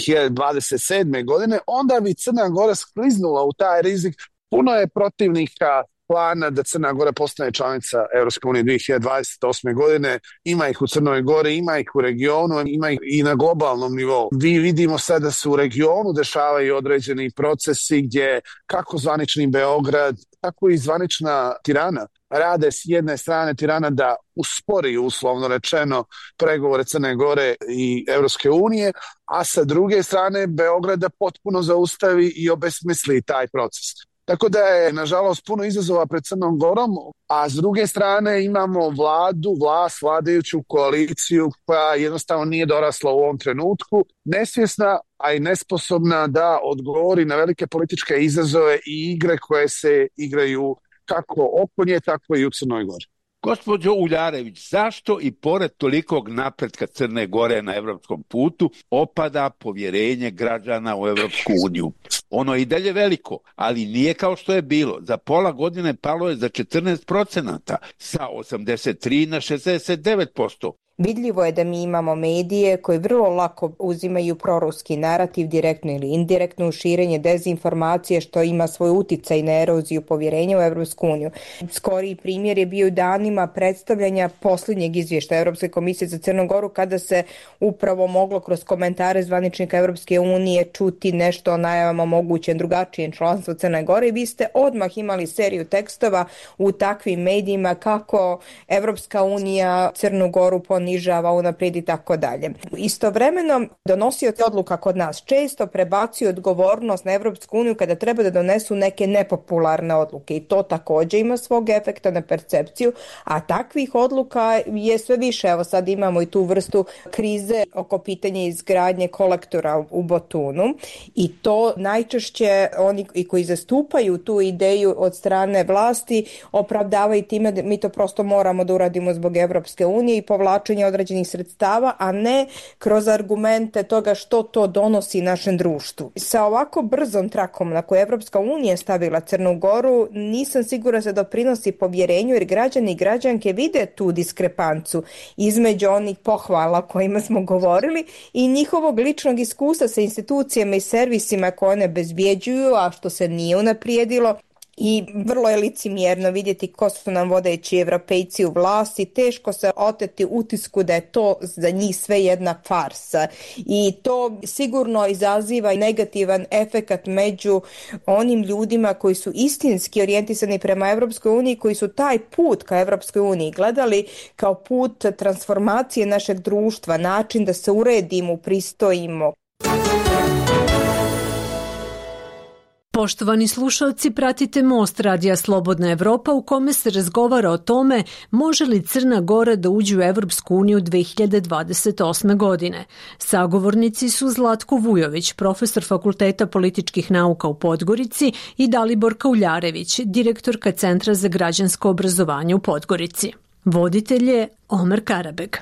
Speaker 22: 2027. godine, onda bi Crna Gora skliznula u taj rizik. Puno je protivnika plana da Crna Gora postane članica Evropske unije 2028. godine. Ima ih u Crnoj Gori, ima ih u regionu, ima ih i na globalnom nivou. Vi vidimo sad da se u regionu dešavaju određeni procesi gdje kako zvanični Beograd, tako i zvanična Tirana rade s jedne strane Tirana da uspori, uslovno rečeno, pregovore Crne Gore i Evropske unije, a sa druge strane Beograd da potpuno zaustavi i obesmisli taj proces. Tako da je, nažalost, puno izazova pred Crnom Gorom, a s druge strane imamo vladajuću koaliciju koja jednostavno nije dorasla u ovom trenutku, nesvjesna, a i nesposobna da odgovori na velike političke izazove i igre koje se igraju kako oko nje, tako i u Crnoj Gori.
Speaker 20: Gospođo Uljarević, zašto i pored tolikog napretka Crne Gore na evropskom putu opada povjerenje građana u Evropsku uniju? Ono je i dalje veliko, ali nije kao što je bilo. Za pola godine palo je za 14%, sa 83 na 69%.
Speaker 21: Vidljivo je da mi imamo medije koji vrlo lako uzimaju proruski narativ direktno ili indirektno u širenje dezinformacije, što ima svoj uticaj na eroziju povjerenja u Evropsku uniju. Skoriji primjer je bio danima predstavljanja posljednjeg izvještaja Europske komisije za Crnu Goru, kada se upravo moglo kroz komentare zvaničnika Evropske unije čuti nešto o najavama mogućem drugačijem članstvu Crne Gore i vi ste odmah imali seriju tekstova u takvim medijima kako Evropska unija Crnu Goru ponižava, unaprijed i tako dalje. Istovremeno, donosioci odluka kod nas često prebacuju odgovornost na Evropsku uniju kada treba da donesu neke nepopularne odluke i to takođe ima svog efekta na percepciju, a takvih odluka je sve više. Evo sad imamo i tu vrstu krize oko pitanja izgradnje kolektora u Botunu i to najčešće oni koji zastupaju tu ideju od strane vlasti opravdavaju time da mi to prosto moramo da uradimo zbog Evropske unije i povlačenja određenih sredstava, a ne kroz argumente toga što to donosi našem društvu. Sa ovako brzom trakom na koju Evropska unija stavila Crnu Goru, nisam sigurna se doprinosi povjerenju, jer građani i građanke vide tu diskrepancu između onih pohvala kojima smo govorili i njihovog ličnog iskustva sa institucijama i servisima koje one bezbjeđuju, a što se nije unaprijedilo. I vrlo je licemjerno vidjeti ko su nam vodeći Evropejci u vlasti, teško se oteti utisku da je to za njih sve jedna farsa i to sigurno izaziva negativan efekat među onim ljudima koji su istinski orijentisani prema Evropskoj uniji, koji su taj put ka Evropskoj uniji gledali kao put transformacije našeg društva, način da se uredimo, upristojimo.
Speaker 6: Poštovani slušalci, pratite Most Radija Slobodna Evropa u kome se razgovara o tome može li Crna Gora da uđe u Evropsku uniju 2028. godine. Sagovornici su Zlatko Vujović, profesor Fakulteta političkih nauka u Podgorici i Dalibor Kauljarević, direktorka Centra za građansko obrazovanje u Podgorici. Voditelj je Omer Karabeg.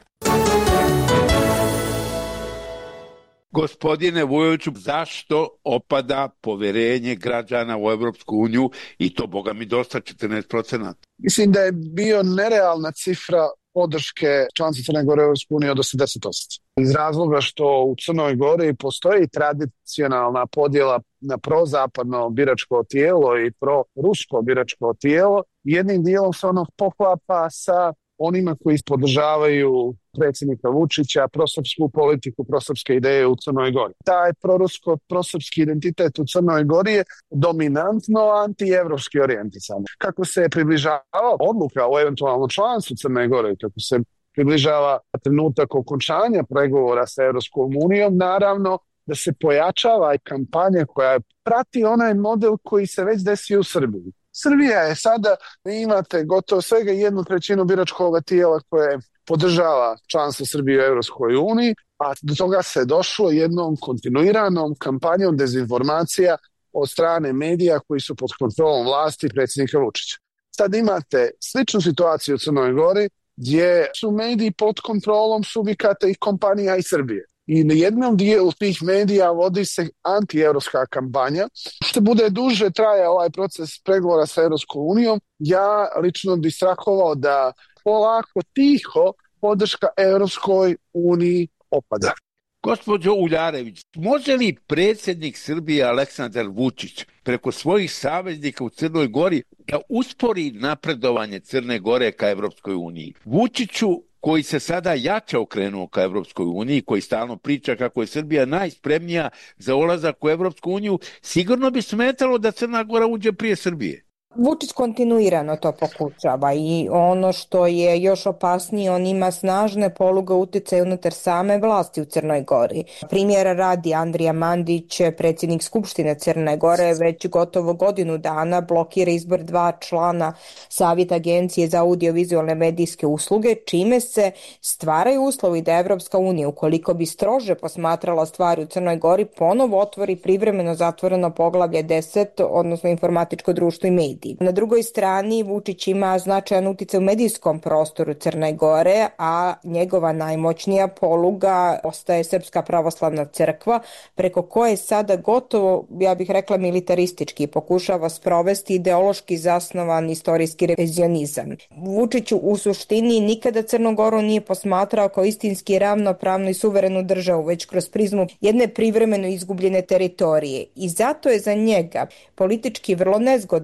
Speaker 20: Gospodine Vujoviću, zašto opada poverenje građana u Evropsku uniju i to, boga mi, dosta 14%?
Speaker 22: Mislim da je bio nerealna cifra podrške članstva Crne Gore u Evropsku uniju od 80%. Iz razloga što u Crnoj Gori postoji tradicionalna podjela na prozapadno biračko tijelo i prorusko biračko tijelo. Jednim dijelom se ono poklapa sa onima koji podržavaju predsjednika Vučića, prosrpsku politiku, prosrpske ideje u Crnoj Gori. Taj prosrpski identitet u Crnoj Gori je dominantno antievropski orijentisan. Kako se približava odluka o eventualnom članstvu Crne Gore, kako se približava trenutak okončanja pregovora sa Evropskom unijom, naravno da se pojačava i kampanja koja prati onaj model koji se već desio u Srbiji. Srbija je sada, imate gotovo svega 1/3 biračkog tijela koje podržava članstvo Srbije u Evropskoj uniji, a do toga se došlo jednom kontinuiranom kampanjom dezinformacija od strane medija koji su pod kontrolom vlasti predsjednika Vučića. Sad imate sličnu situaciju u Crnoj Gori gdje su mediji pod kontrolom subjekata i kompanija iz Srbije. I na jednom dijelu tih medija vodi se antievropska kampanja. Što bude duže traja ovaj proces pregovora sa Evropskom unijom, ja lično bih strahovao da polako, tiho podrška Evropskoj uniji opada.
Speaker 20: Gospođo Uljarević, može li predsjednik Srbije Aleksandar Vučić preko svojih saveznika u Crnoj Gori da uspori napredovanje Crne Gore ka Evropskoj uniji? Vučiću, koji se sada jače okrenuo ka Evropskoj uniji, koji stalno priča kako je Srbija najspremnija za ulazak u Evropsku uniju, sigurno bi smetalo da Crna Gora uđe prije Srbije.
Speaker 21: Vučić kontinuirano to pokušava i ono što je još opasnije, on ima snažne poluge uticaja unutar same vlasti u Crnoj Gori. Primjera radi, Andrija Mandić, predsjednik Skupštine Crne Gore, već gotovo godinu dana blokira izbor 2 člana Savjeta Agencije za audiovizualne medijske usluge, čime se stvaraju uslovi da Evropska unija, ukoliko bi strože posmatrala stvari u Crnoj Gori, ponovo otvori privremeno zatvoreno poglavlje 10, odnosno informatičko društvo i medije. Na drugoj strani Vučić ima značajan uticaj u medijskom prostoru Crne Gore, a njegova najmoćnija poluga ostaje Srpska pravoslavna crkva, preko koje sada gotovo, ja bih rekla, militaristički pokušava sprovesti ideološki zasnovan istorijski revizionizam. Vučić u suštini nikada Crnu Goru nije posmatrao kao istinski ravnopravnu i suverenu državu, već kroz prizmu jedne privremeno izgubljene teritorije. I zato je za njega politički vrlo nezgodno, ako ne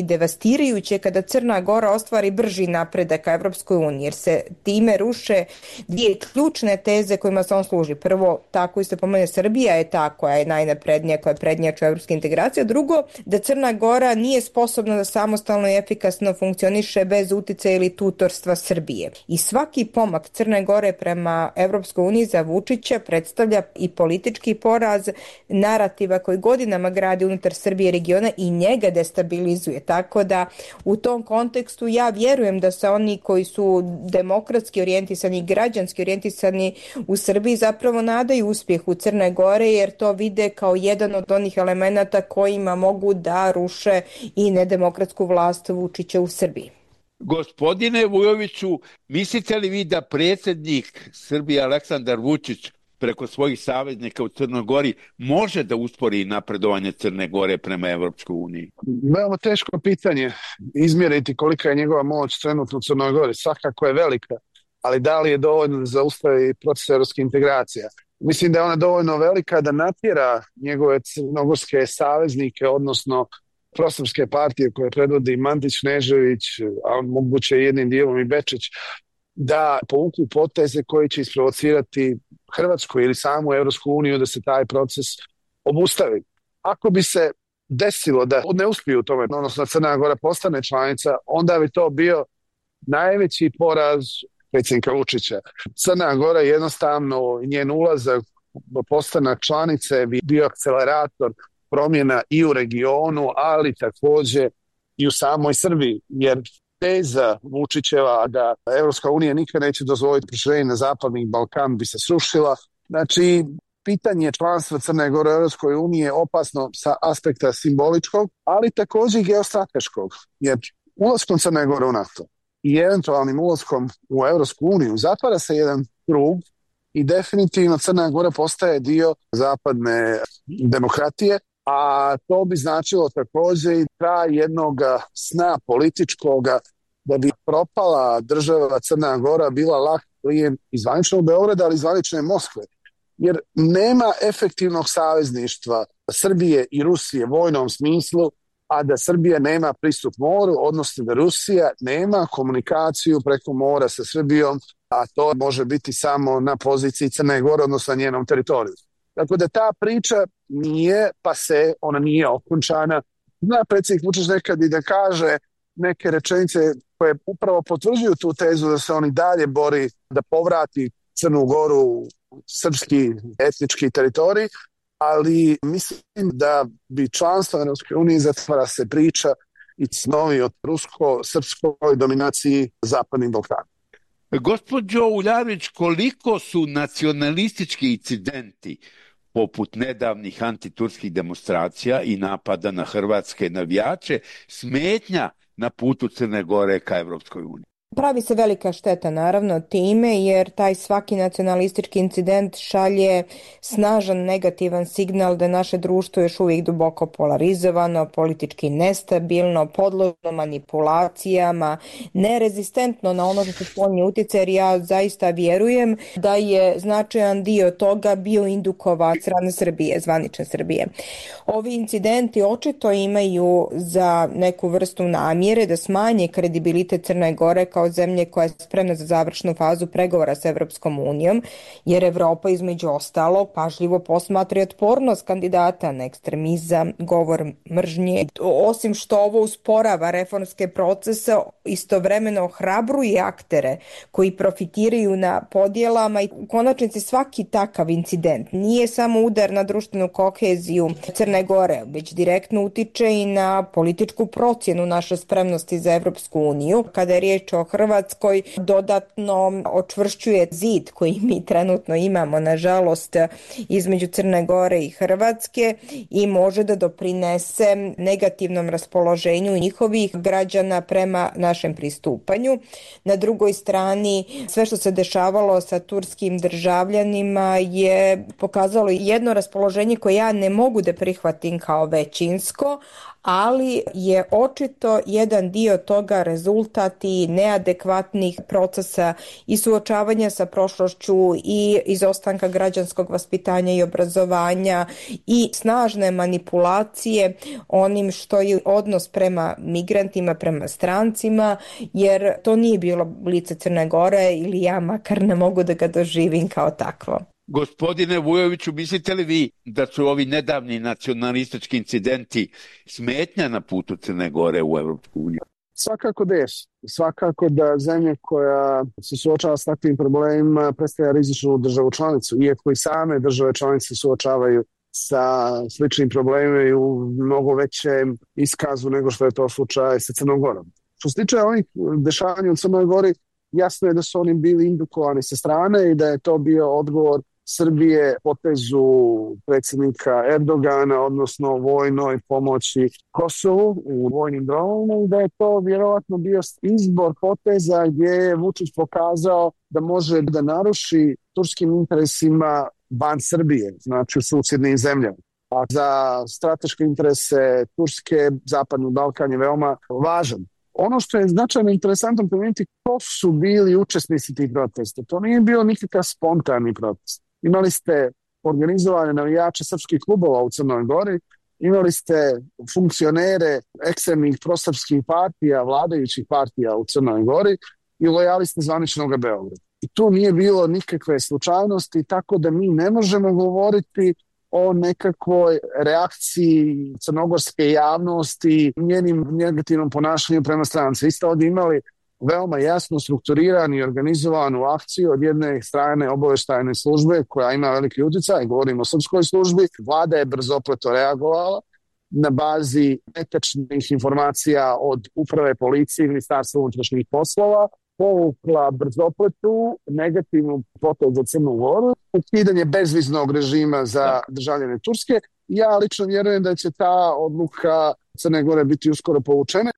Speaker 21: devastirajuće kada Crna Gora ostvari brži napredak ka Evropskoj uniji, jer se time ruše dvije ključne teze kojima se on služi. Prvo, tako isto pomene, Srbija je ta koja je najnaprednija, koja je prednjača u evropske integracije. Drugo, da Crna Gora nije sposobna da samostalno i efikasno funkcioniše bez uticaja ili tutorstva Srbije. I svaki pomak Crne Gore prema Evropskoj uniji za Vučića predstavlja i politički poraz narativa koji godinama gradi unutar Srbije regiona i njega destabilizuje. Tako da u tom kontekstu ja vjerujem da se oni koji su demokratski orijentisani, građanski orijentisani u Srbiji zapravo nadaju uspjehu Crne Gore, jer to vide kao jedan od onih elemenata kojima mogu da ruše i nedemokratsku vlast Vučića u Srbiji.
Speaker 20: Gospodine Vujoviću, mislite li vi da predsjednik Srbije Aleksandar Vučić preko svojih saveznika u Crnoj Gori može da uspori napredovanje Crne Gore prema Evropskoj uniji?
Speaker 22: Veoma teško pitanje izmjeriti kolika je njegova moć trenutno u Crnoj Gori. Svakako je velika, ali da li je dovoljno da zaustavi proces evropskih integracija? Mislim da je ona dovoljno velika da natjera njegove crnogorske saveznike, odnosno prosrpske partije koje predvodi Mandić, Knežević, a moguće jednim dijelom i Bečić, da povuku poteze koji će isprovocirati Hrvatsku ili samu Evropsku uniju da se taj proces obustavi. Ako bi se desilo da ne uspiju u tome, odnosno Crna Gora postane članica, onda bi to bio najveći poraz predsjednika Vučića. Crna Gora jednostavno, njen ulazak, postanak članice bi bio akcelerator promjena i u regionu, ali također i u samoj Srbiji, jer teza Vučićeva da Evropska unija nikad neće dozvoliti proširenje na Zapadni Balkan bi se srušila. Znači, pitanje članstva Crne Gore u Evropskoj uniji je opasno sa aspekta simboličkog, ali također i geostrateškog, jer ulaskom Crne Gore u NATO i eventualnim ulaskom u Evropsku uniju zatvara se jedan krug i definitivno Crna Gora postaje dio zapadne demokratije, a to bi značilo također i kraj jednog sna političkoga da bi propala država Crna Gora bila lak plijen iz zvaničnog Beograda, ali iz zvanične Moskve. Jer nema efektivnog savezništva Srbije i Rusije u vojnom smislu, a da Srbija nema pristup moru, odnosno da Rusija nema komunikaciju preko mora sa Srbijom, a to može biti samo na poziciji Crne Gore, odnosno na njenom teritoriju. Tako da ta priča nije pase, ona nije okončana. Zna predsjednik Vučić nekad i da kaže neke rečenice koje upravo potvrđuju tu tezu da se on i dalje bori da povrati Crnu Goru u srpski etnički teritorij, ali mislim da bi članstvo Evropske unije zatvara se priča i snovi od rusko-srpskoj dominaciji Zapadnim Balkanom.
Speaker 20: Gospođo Uljarević, koliko su nacionalistički incidenti poput nedavnih antiturskih demonstracija i napada na hrvatske navijače smetnja na putu Crne Gore ka Evropskoj uniji?
Speaker 21: Pravi se velika šteta naravno time, jer taj svaki nacionalistički incident šalje snažan negativan signal da naše društvo još uvijek duboko polarizovano, politički nestabilno, podložno manipulacijama, nerezistentno na ono što su spoljni utjecaj, jer ja zaista vjerujem da je značajan dio toga bio indukovan strane Srbije, zvanične Srbije. Ovi incidenti očito imaju za neku vrstu namjere da smanje kredibilitet Crne Gore kao zemlje koja je spremna za završnu fazu pregovora s Evropskom unijom, jer Evropa između ostalog pažljivo posmatra otpornost kandidata na ekstremizam, govor mržnje. Osim što ovo usporava reformske procese, istovremeno ohrabruje aktere koji profitiraju na podjelama i u konačnici svaki takav incident nije samo udar na društvenu koheziju Crne Gore, već direktno utiče i na političku procjenu naše spremnosti za Evropsku uniju. Kada je riječ o Hrvatskoj, dodatno očvršćuje zid koji mi trenutno imamo, nažalost, između Crne Gore i Hrvatske i može da doprinese negativnom raspoloženju njihovih građana prema našem pristupanju. Na drugoj strani, sve što se dešavalo sa turskim državljanima je pokazalo jedno raspoloženje koje ja ne mogu da prihvatim kao većinsko, ali je očito jedan dio toga rezultat i neadekvatnosti neadekvatnih procesa i suočavanja sa prošlošću i izostanka građanskog vaspitanja i obrazovanja i snažne manipulacije onim što je odnos prema migrantima, prema strancima, jer to nije bilo lice Crne Gore ili ja makar ne mogu da ga doživim kao takvo.
Speaker 20: Gospodine Vujoviću, mislite li vi da su ovi nedavni nacionalistički incidenti smetnja na putu Crne Gore u Evropsku uniju?
Speaker 22: Svakako da jesu. Svakako da zemlja koja se suočava s takvim problemima predstavlja rizičnu državu članicu, iako i same države članice suočavaju sa sličnim problemima i u mnogo većem iskazu nego što je to slučaj sa Crnom Gorom. Što se tiče ovih dešavanja u Crnoj Gori, jasno je da su oni bili indukovani sa strane i da je to bio odgovor Srbije potezu predsjednika Erdogana, odnosno vojnoj pomoći Kosovu u vojnim dronovima, i da je to vjerovatno bio izbor poteza gdje je Vučić pokazao da može da naruši turskim interesima van Srbije, znači u susjednim zemljama. A za strateške interese Turske, Zapadni Balkan je veoma važan. Ono što je značajno interesantno pomenuti, ko su bili učesnici tih protesta. To nije bio nikakav spontani protest. Imali ste organizovane navijače srpskih klubova u Crnoj Gori, imali ste funkcionere ekstremnih prosrpskih partija, vladajućih partija u Crnoj Gori i lojaliste zvaničnog Beograda. I tu nije bilo nikakve slučajnosti, tako da mi ne možemo govoriti o nekakvoj reakciji crnogorske javnosti, njenim negativnom ponašanju prema stranci. Isto ovdje imali veoma jasno strukturirani i organizovanu akciju od jedne strane obavještajne službe koja ima veliki utjecaj, govorimo o srpskoj službi. Vlada je brzopleto reagovala na bazi netačnih informacija od uprave policije i Ministarstva unutrašnjih poslova, povukla brzopletu negativnu potez za Crnu Goru, ukidanje bezviznog režima za državljane Turske. Ja lično vjerujem da će ta odluka Crne Gore biti uskoro povučena.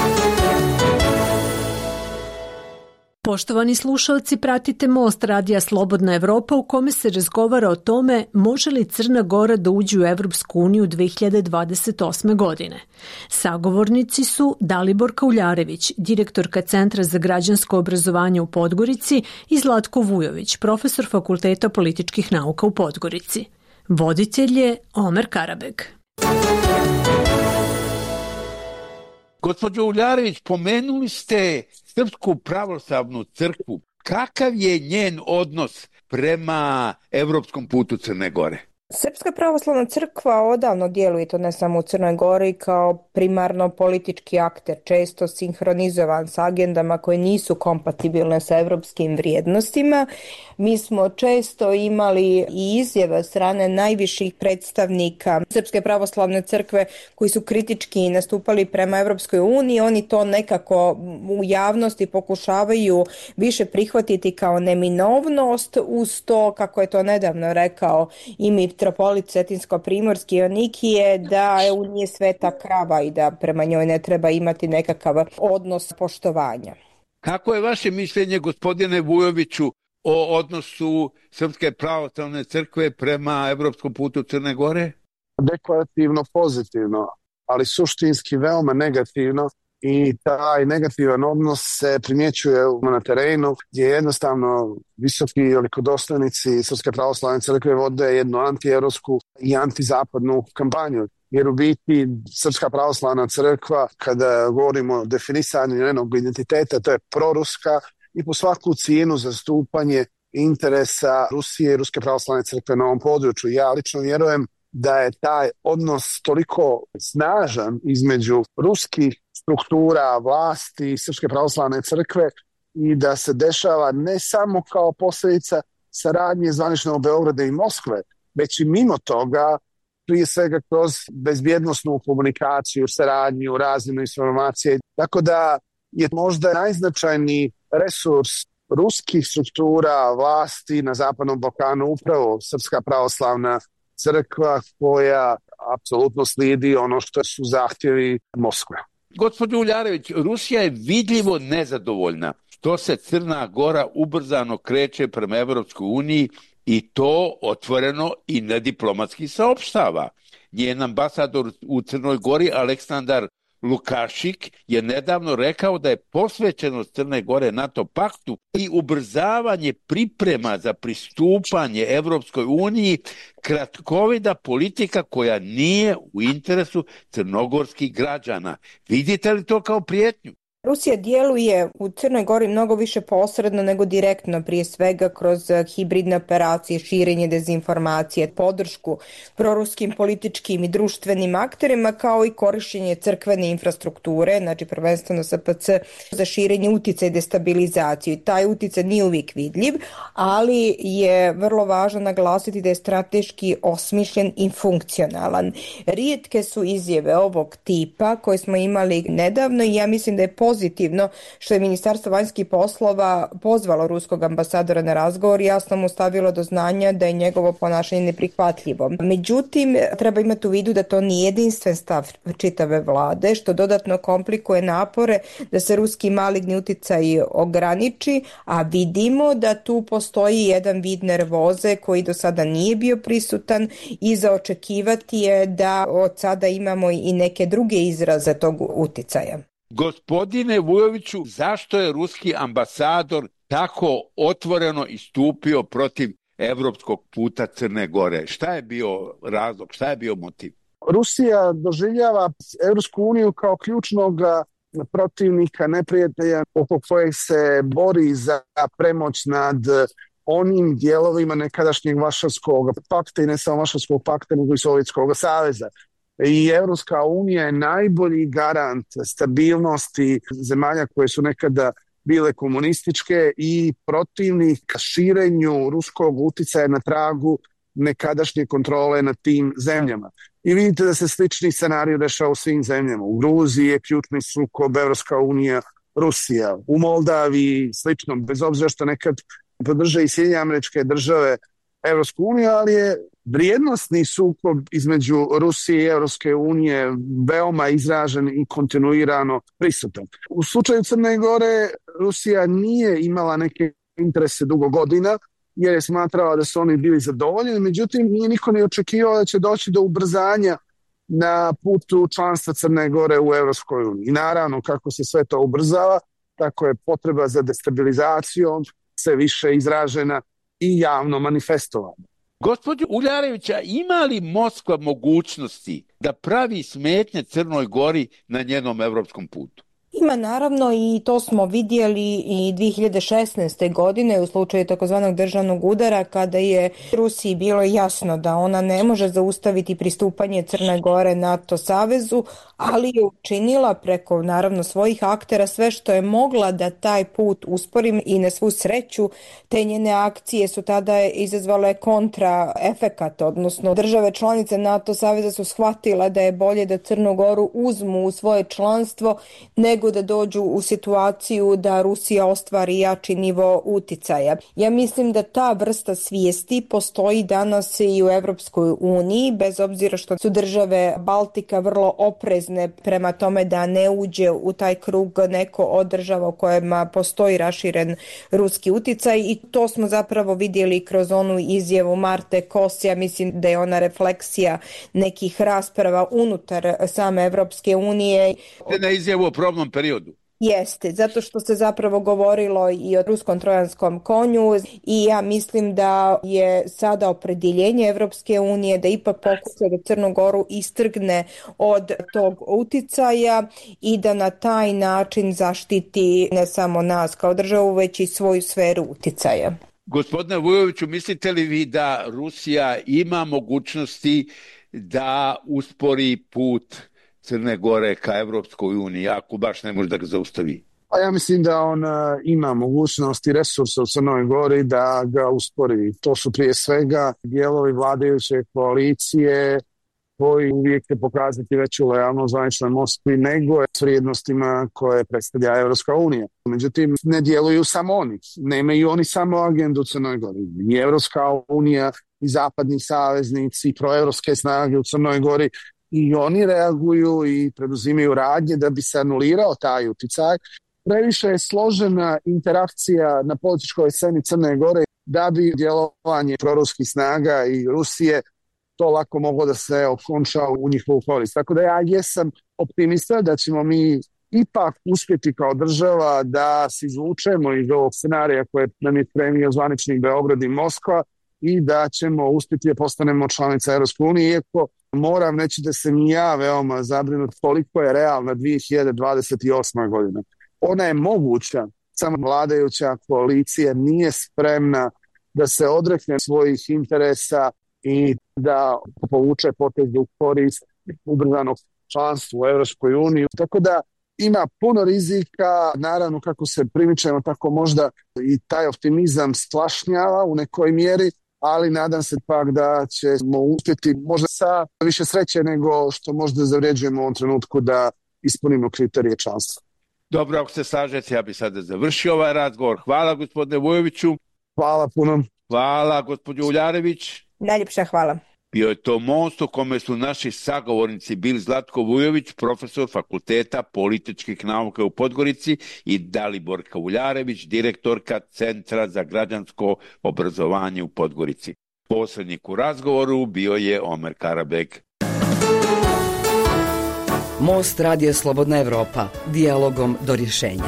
Speaker 6: Poštovani slušalci, pratite Most radija Slobodna Evropa u kome se razgovara o tome može li Crna Gora da uđe u Evropsku uniju 2028. godine. Sagovornici su Dalibor Kauljarević, direktorka Centra za građansko obrazovanje u Podgorici, i Zlatko Vujović, profesor Fakulteta političkih nauka u Podgorici. Voditelj je Omer Karabeg.
Speaker 20: Gospođo Uljarević, pomenuli ste Srpsku pravoslavnu crkvu. Kakav je njen odnos prema evropskom putu Crne Gore?
Speaker 21: Srpska pravoslavna crkva odavno djeluje, to ne samo u Crnoj Gori, kao primarno politički akter, često sinhronizovan sa agendama koje nisu kompatibilne sa evropskim vrijednostima. Mi smo često imali i izjave od strane najviših predstavnika Srpske pravoslavne crkve koji su kritički nastupali prema Evropskoj uniji. Oni to nekako u javnosti pokušavaju više prihvatiti kao neminovnost, uz to, kako je to nedavno rekao i mitropolit Cetinsko-primorski Joanikije, da EU nije sveta krava i da prema njoj ne treba imati nekakav odnos poštovanja.
Speaker 20: Kako je vaše mišljenje, gospodine Vujoviću, o odnosu Srpske pravoslavne crkve prema evropskom putu Crne Gore?
Speaker 22: Deklarativno pozitivno, ali suštinski veoma negativno, i taj negativan odnos se primjećuje na terenu, gdje jednostavno visoki velikodostojnici Srpske pravoslavne crkve vode jednu antievropsku i antizapadnu kampanju. Jer u biti Srpska pravoslavna crkva, kada govorimo o definisanju njenog identiteta, to je proruska i po svaku cijenu zastupanje interesa Rusije i Ruske pravoslavne crkve na ovom području. Ja lično vjerujem da je taj odnos toliko snažan između ruskih struktura vlasti i Srpske pravoslavne crkve i da se dešava ne samo kao posljedica saradnje zvaničnog Beograda i Moskve, već i mimo toga, prije svega kroz bezbjednosnu komunikaciju, saradnju, razmjenu informacije. Tako da je možda najznačajniji resurs ruskih struktura vlasti na Zapadnom Balkanu upravo Srpska pravoslavna crkva, koja apsolutno slijedi ono što su zahtjevi Moskve.
Speaker 20: Gospođo Uljarević, Rusija je vidljivo nezadovoljna što se Crna Gora ubrzano kreće prema Evropskoj uniji i to otvoreno i nediplomatski saopštava. Njen ambasador u Crnoj Gori, Aleksandar Lukašik je nedavno rekao da je posvećenost Crne Gore NATO paktu i ubrzavanje priprema za pristupanje Evropskoj uniji kratkovida politika koja nije u interesu crnogorskih građana. Vidite li to kao prijetnju?
Speaker 21: Rusija djeluje u Crnoj Gori mnogo više posredno nego direktno, prije svega kroz hibridne operacije, širenje dezinformacije, podršku proruskim političkim i društvenim akterima, kao i korištenje crkvene infrastrukture, znači prvenstveno SPC, za širenje uticaja i destabilizaciju. I taj uticaj nije uvijek vidljiv, ali je vrlo važno naglasiti da je strateški osmišljen i funkcionalan. Rijetke su izjave ovog tipa koje smo imali nedavno i ja mislim da je pozitivno što je Ministarstvo vanjskih poslova pozvalo ruskog ambasadora na razgovor i jasno mu stavilo do znanja da je njegovo ponašanje neprihvatljivo. Međutim, treba imati u vidu da to nije jedinstven stav čitave vlade, što dodatno komplikuje napore da se ruski maligni uticaj ograniči, a vidimo da tu postoji jedan vid nervoze koji do sada nije bio prisutan i za očekivati je da od sada imamo i neke druge izraze tog uticaja.
Speaker 20: Gospodine Vujoviću, zašto je ruski ambasador tako otvoreno istupio protiv evropskog puta Crne Gore? Šta je bio razlog, šta je bio motiv?
Speaker 22: Rusija doživljava Evropsku uniju kao ključnog protivnika, neprijatelja oko kojeg se bori za premoć nad onim dijelovima nekadašnjeg Varšavskog pakta i ne samo Varšavskog pakta, nego i Sovjetskog saveza. I Evropska unija je najbolji garant stabilnosti zemalja koje su nekada bile komunističke i protivnik širenju ruskog uticaja na tragu nekadašnje kontrole nad tim zemljama. I vidite da se slični scenarij dešava u svim zemljama. U Gruziji je ključni sukob Evropska unija, Rusija. U Moldaviji slično, bez obzira što nekad podrže i Sjedinjene Američke Države Evropsku uniju, ali je vrijednosni sukob između Rusije i Evropske unije veoma izražen i kontinuirano prisutan. U slučaju Crne Gore Rusija nije imala neke interese dugo godina jer je smatrala da su oni bili zadovoljeni, međutim nije niko ne očekivao da će doći do ubrzanja na putu članstva Crne Gore u Evropskoj uniji. I naravno kako se sve to ubrzava, tako je potreba za destabilizacijom sve više izražena i javno manifestovana.
Speaker 20: Gospođo Uljarevića, ima li Moskva mogućnosti da pravi smetnje Crnoj Gori na njenom evropskom putu?
Speaker 21: Ima naravno i to smo vidjeli i 2016. godine u slučaju takozvanog državnog udara kada je Rusiji bilo jasno da ona ne može zaustaviti pristupanje Crne Gore NATO savezu, ali je učinila preko naravno svojih aktera sve što je mogla da taj put uspori i na svu sreću te njene akcije su tada izazvale kontraefekat, odnosno države članice NATO saveza su shvatile da je bolje da Crnu Goru uzmu u svoje članstvo nego da dođu u situaciju da Rusija ostvari jači nivo uticaja. Ja mislim da ta vrsta svijesti postoji danas i u Evropskoj uniji, bez obzira što su države Baltika vrlo oprezne prema tome da ne uđe u taj krug neko od država u kojima postoji raširen ruski uticaj i to smo zapravo vidjeli kroz onu izjavu Marte Kos. Ja mislim da je ona refleksija nekih rasprava unutar same Evropske unije.
Speaker 20: Na izjavu o probnom periodu.
Speaker 21: Jeste, zato što se zapravo govorilo i o ruskom trojanskom konju i ja mislim da je sada opredjeljenje Evropske unije da ipak pokuša da Crnu Goru istrgne od tog uticaja i da na taj način zaštiti ne samo nas kao državu, već i svoju sferu uticaja.
Speaker 20: Gospodine Vujoviću, mislite li vi da Rusija ima mogućnosti da uspori put Crne Gore ka Evropskoj uniji, ako baš ne može da ga zaustavi?
Speaker 22: Pa ja mislim da on ima mogućnost i resursa u Crnoj Gori da ga uspori. To su prije svega dijelovi vladajuće koalicije koji uvijek će pokazati veću lojalnost zvaničnoj Moskvi nego s vrijednostima koje predstavlja Evropska unija. Međutim, ne djeluju samo oni. Nemaju oni samo agendu u Crnoj Gori. I Evropska unija i zapadni saveznici i proevropske snage u Crnoj Gori i oni reaguju i preduzimaju radnje da bi se anulirao taj uticaj. Previše je složena interakcija na političkoj sceni Crne Gore da bi djelovanje proruskih snaga i Rusije to lako moglo da se okonča u njihovu korist. Tako da ja jesam optimista da ćemo mi ipak uspjeti kao država da se izvučemo iz ovog scenarija koje nam je premio zvaničnik Beograd i Moskva i da ćemo uspjeti da postanemo članica Evropske unije, iako moram reći da sam ja veoma zabrinut koliko je realna 2028. godina. Ona je moguća, samo vladajuća koalicija nije spremna da se odrekne svojih interesa i da povuče potez u korist ubrzanog članstva u Evropskoj uniji. Tako da ima puno rizika, naravno kako se primičemo, tako možda i taj optimizam splašnjava u nekoj mjeri, ali nadam se pak da ćemo uspjeti možda sa više sreće nego što možda zavređujemo u ovom trenutku da ispunimo kriterije članstva.
Speaker 20: Dobro, ako se slažete, ja bih sada završio ovaj razgovor. Hvala gospodine Vujoviću.
Speaker 22: Hvala puno.
Speaker 20: Hvala gospođo Uljarević.
Speaker 21: Najljepša hvala.
Speaker 20: Bio je to most u kome su naši sagovornici bili Zlatko Vujović, profesor Fakulteta političkih nauka u Podgorici, i Daliborka Uljarević, direktorka Centra za građansko obrazovanje u Podgorici. Posrednik u razgovoru bio je Omer Karabek.
Speaker 19: Most Radio Slobodna Evropa, dijalogom do rješenja.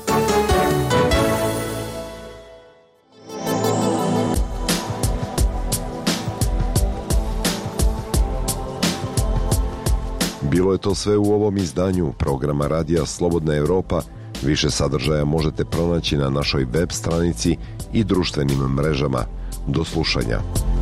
Speaker 3: Bilo je to sve u ovom izdanju programa Radija Slobodna Evropa. Više sadržaja možete pronaći na našoj web stranici i društvenim mrežama. Do slušanja.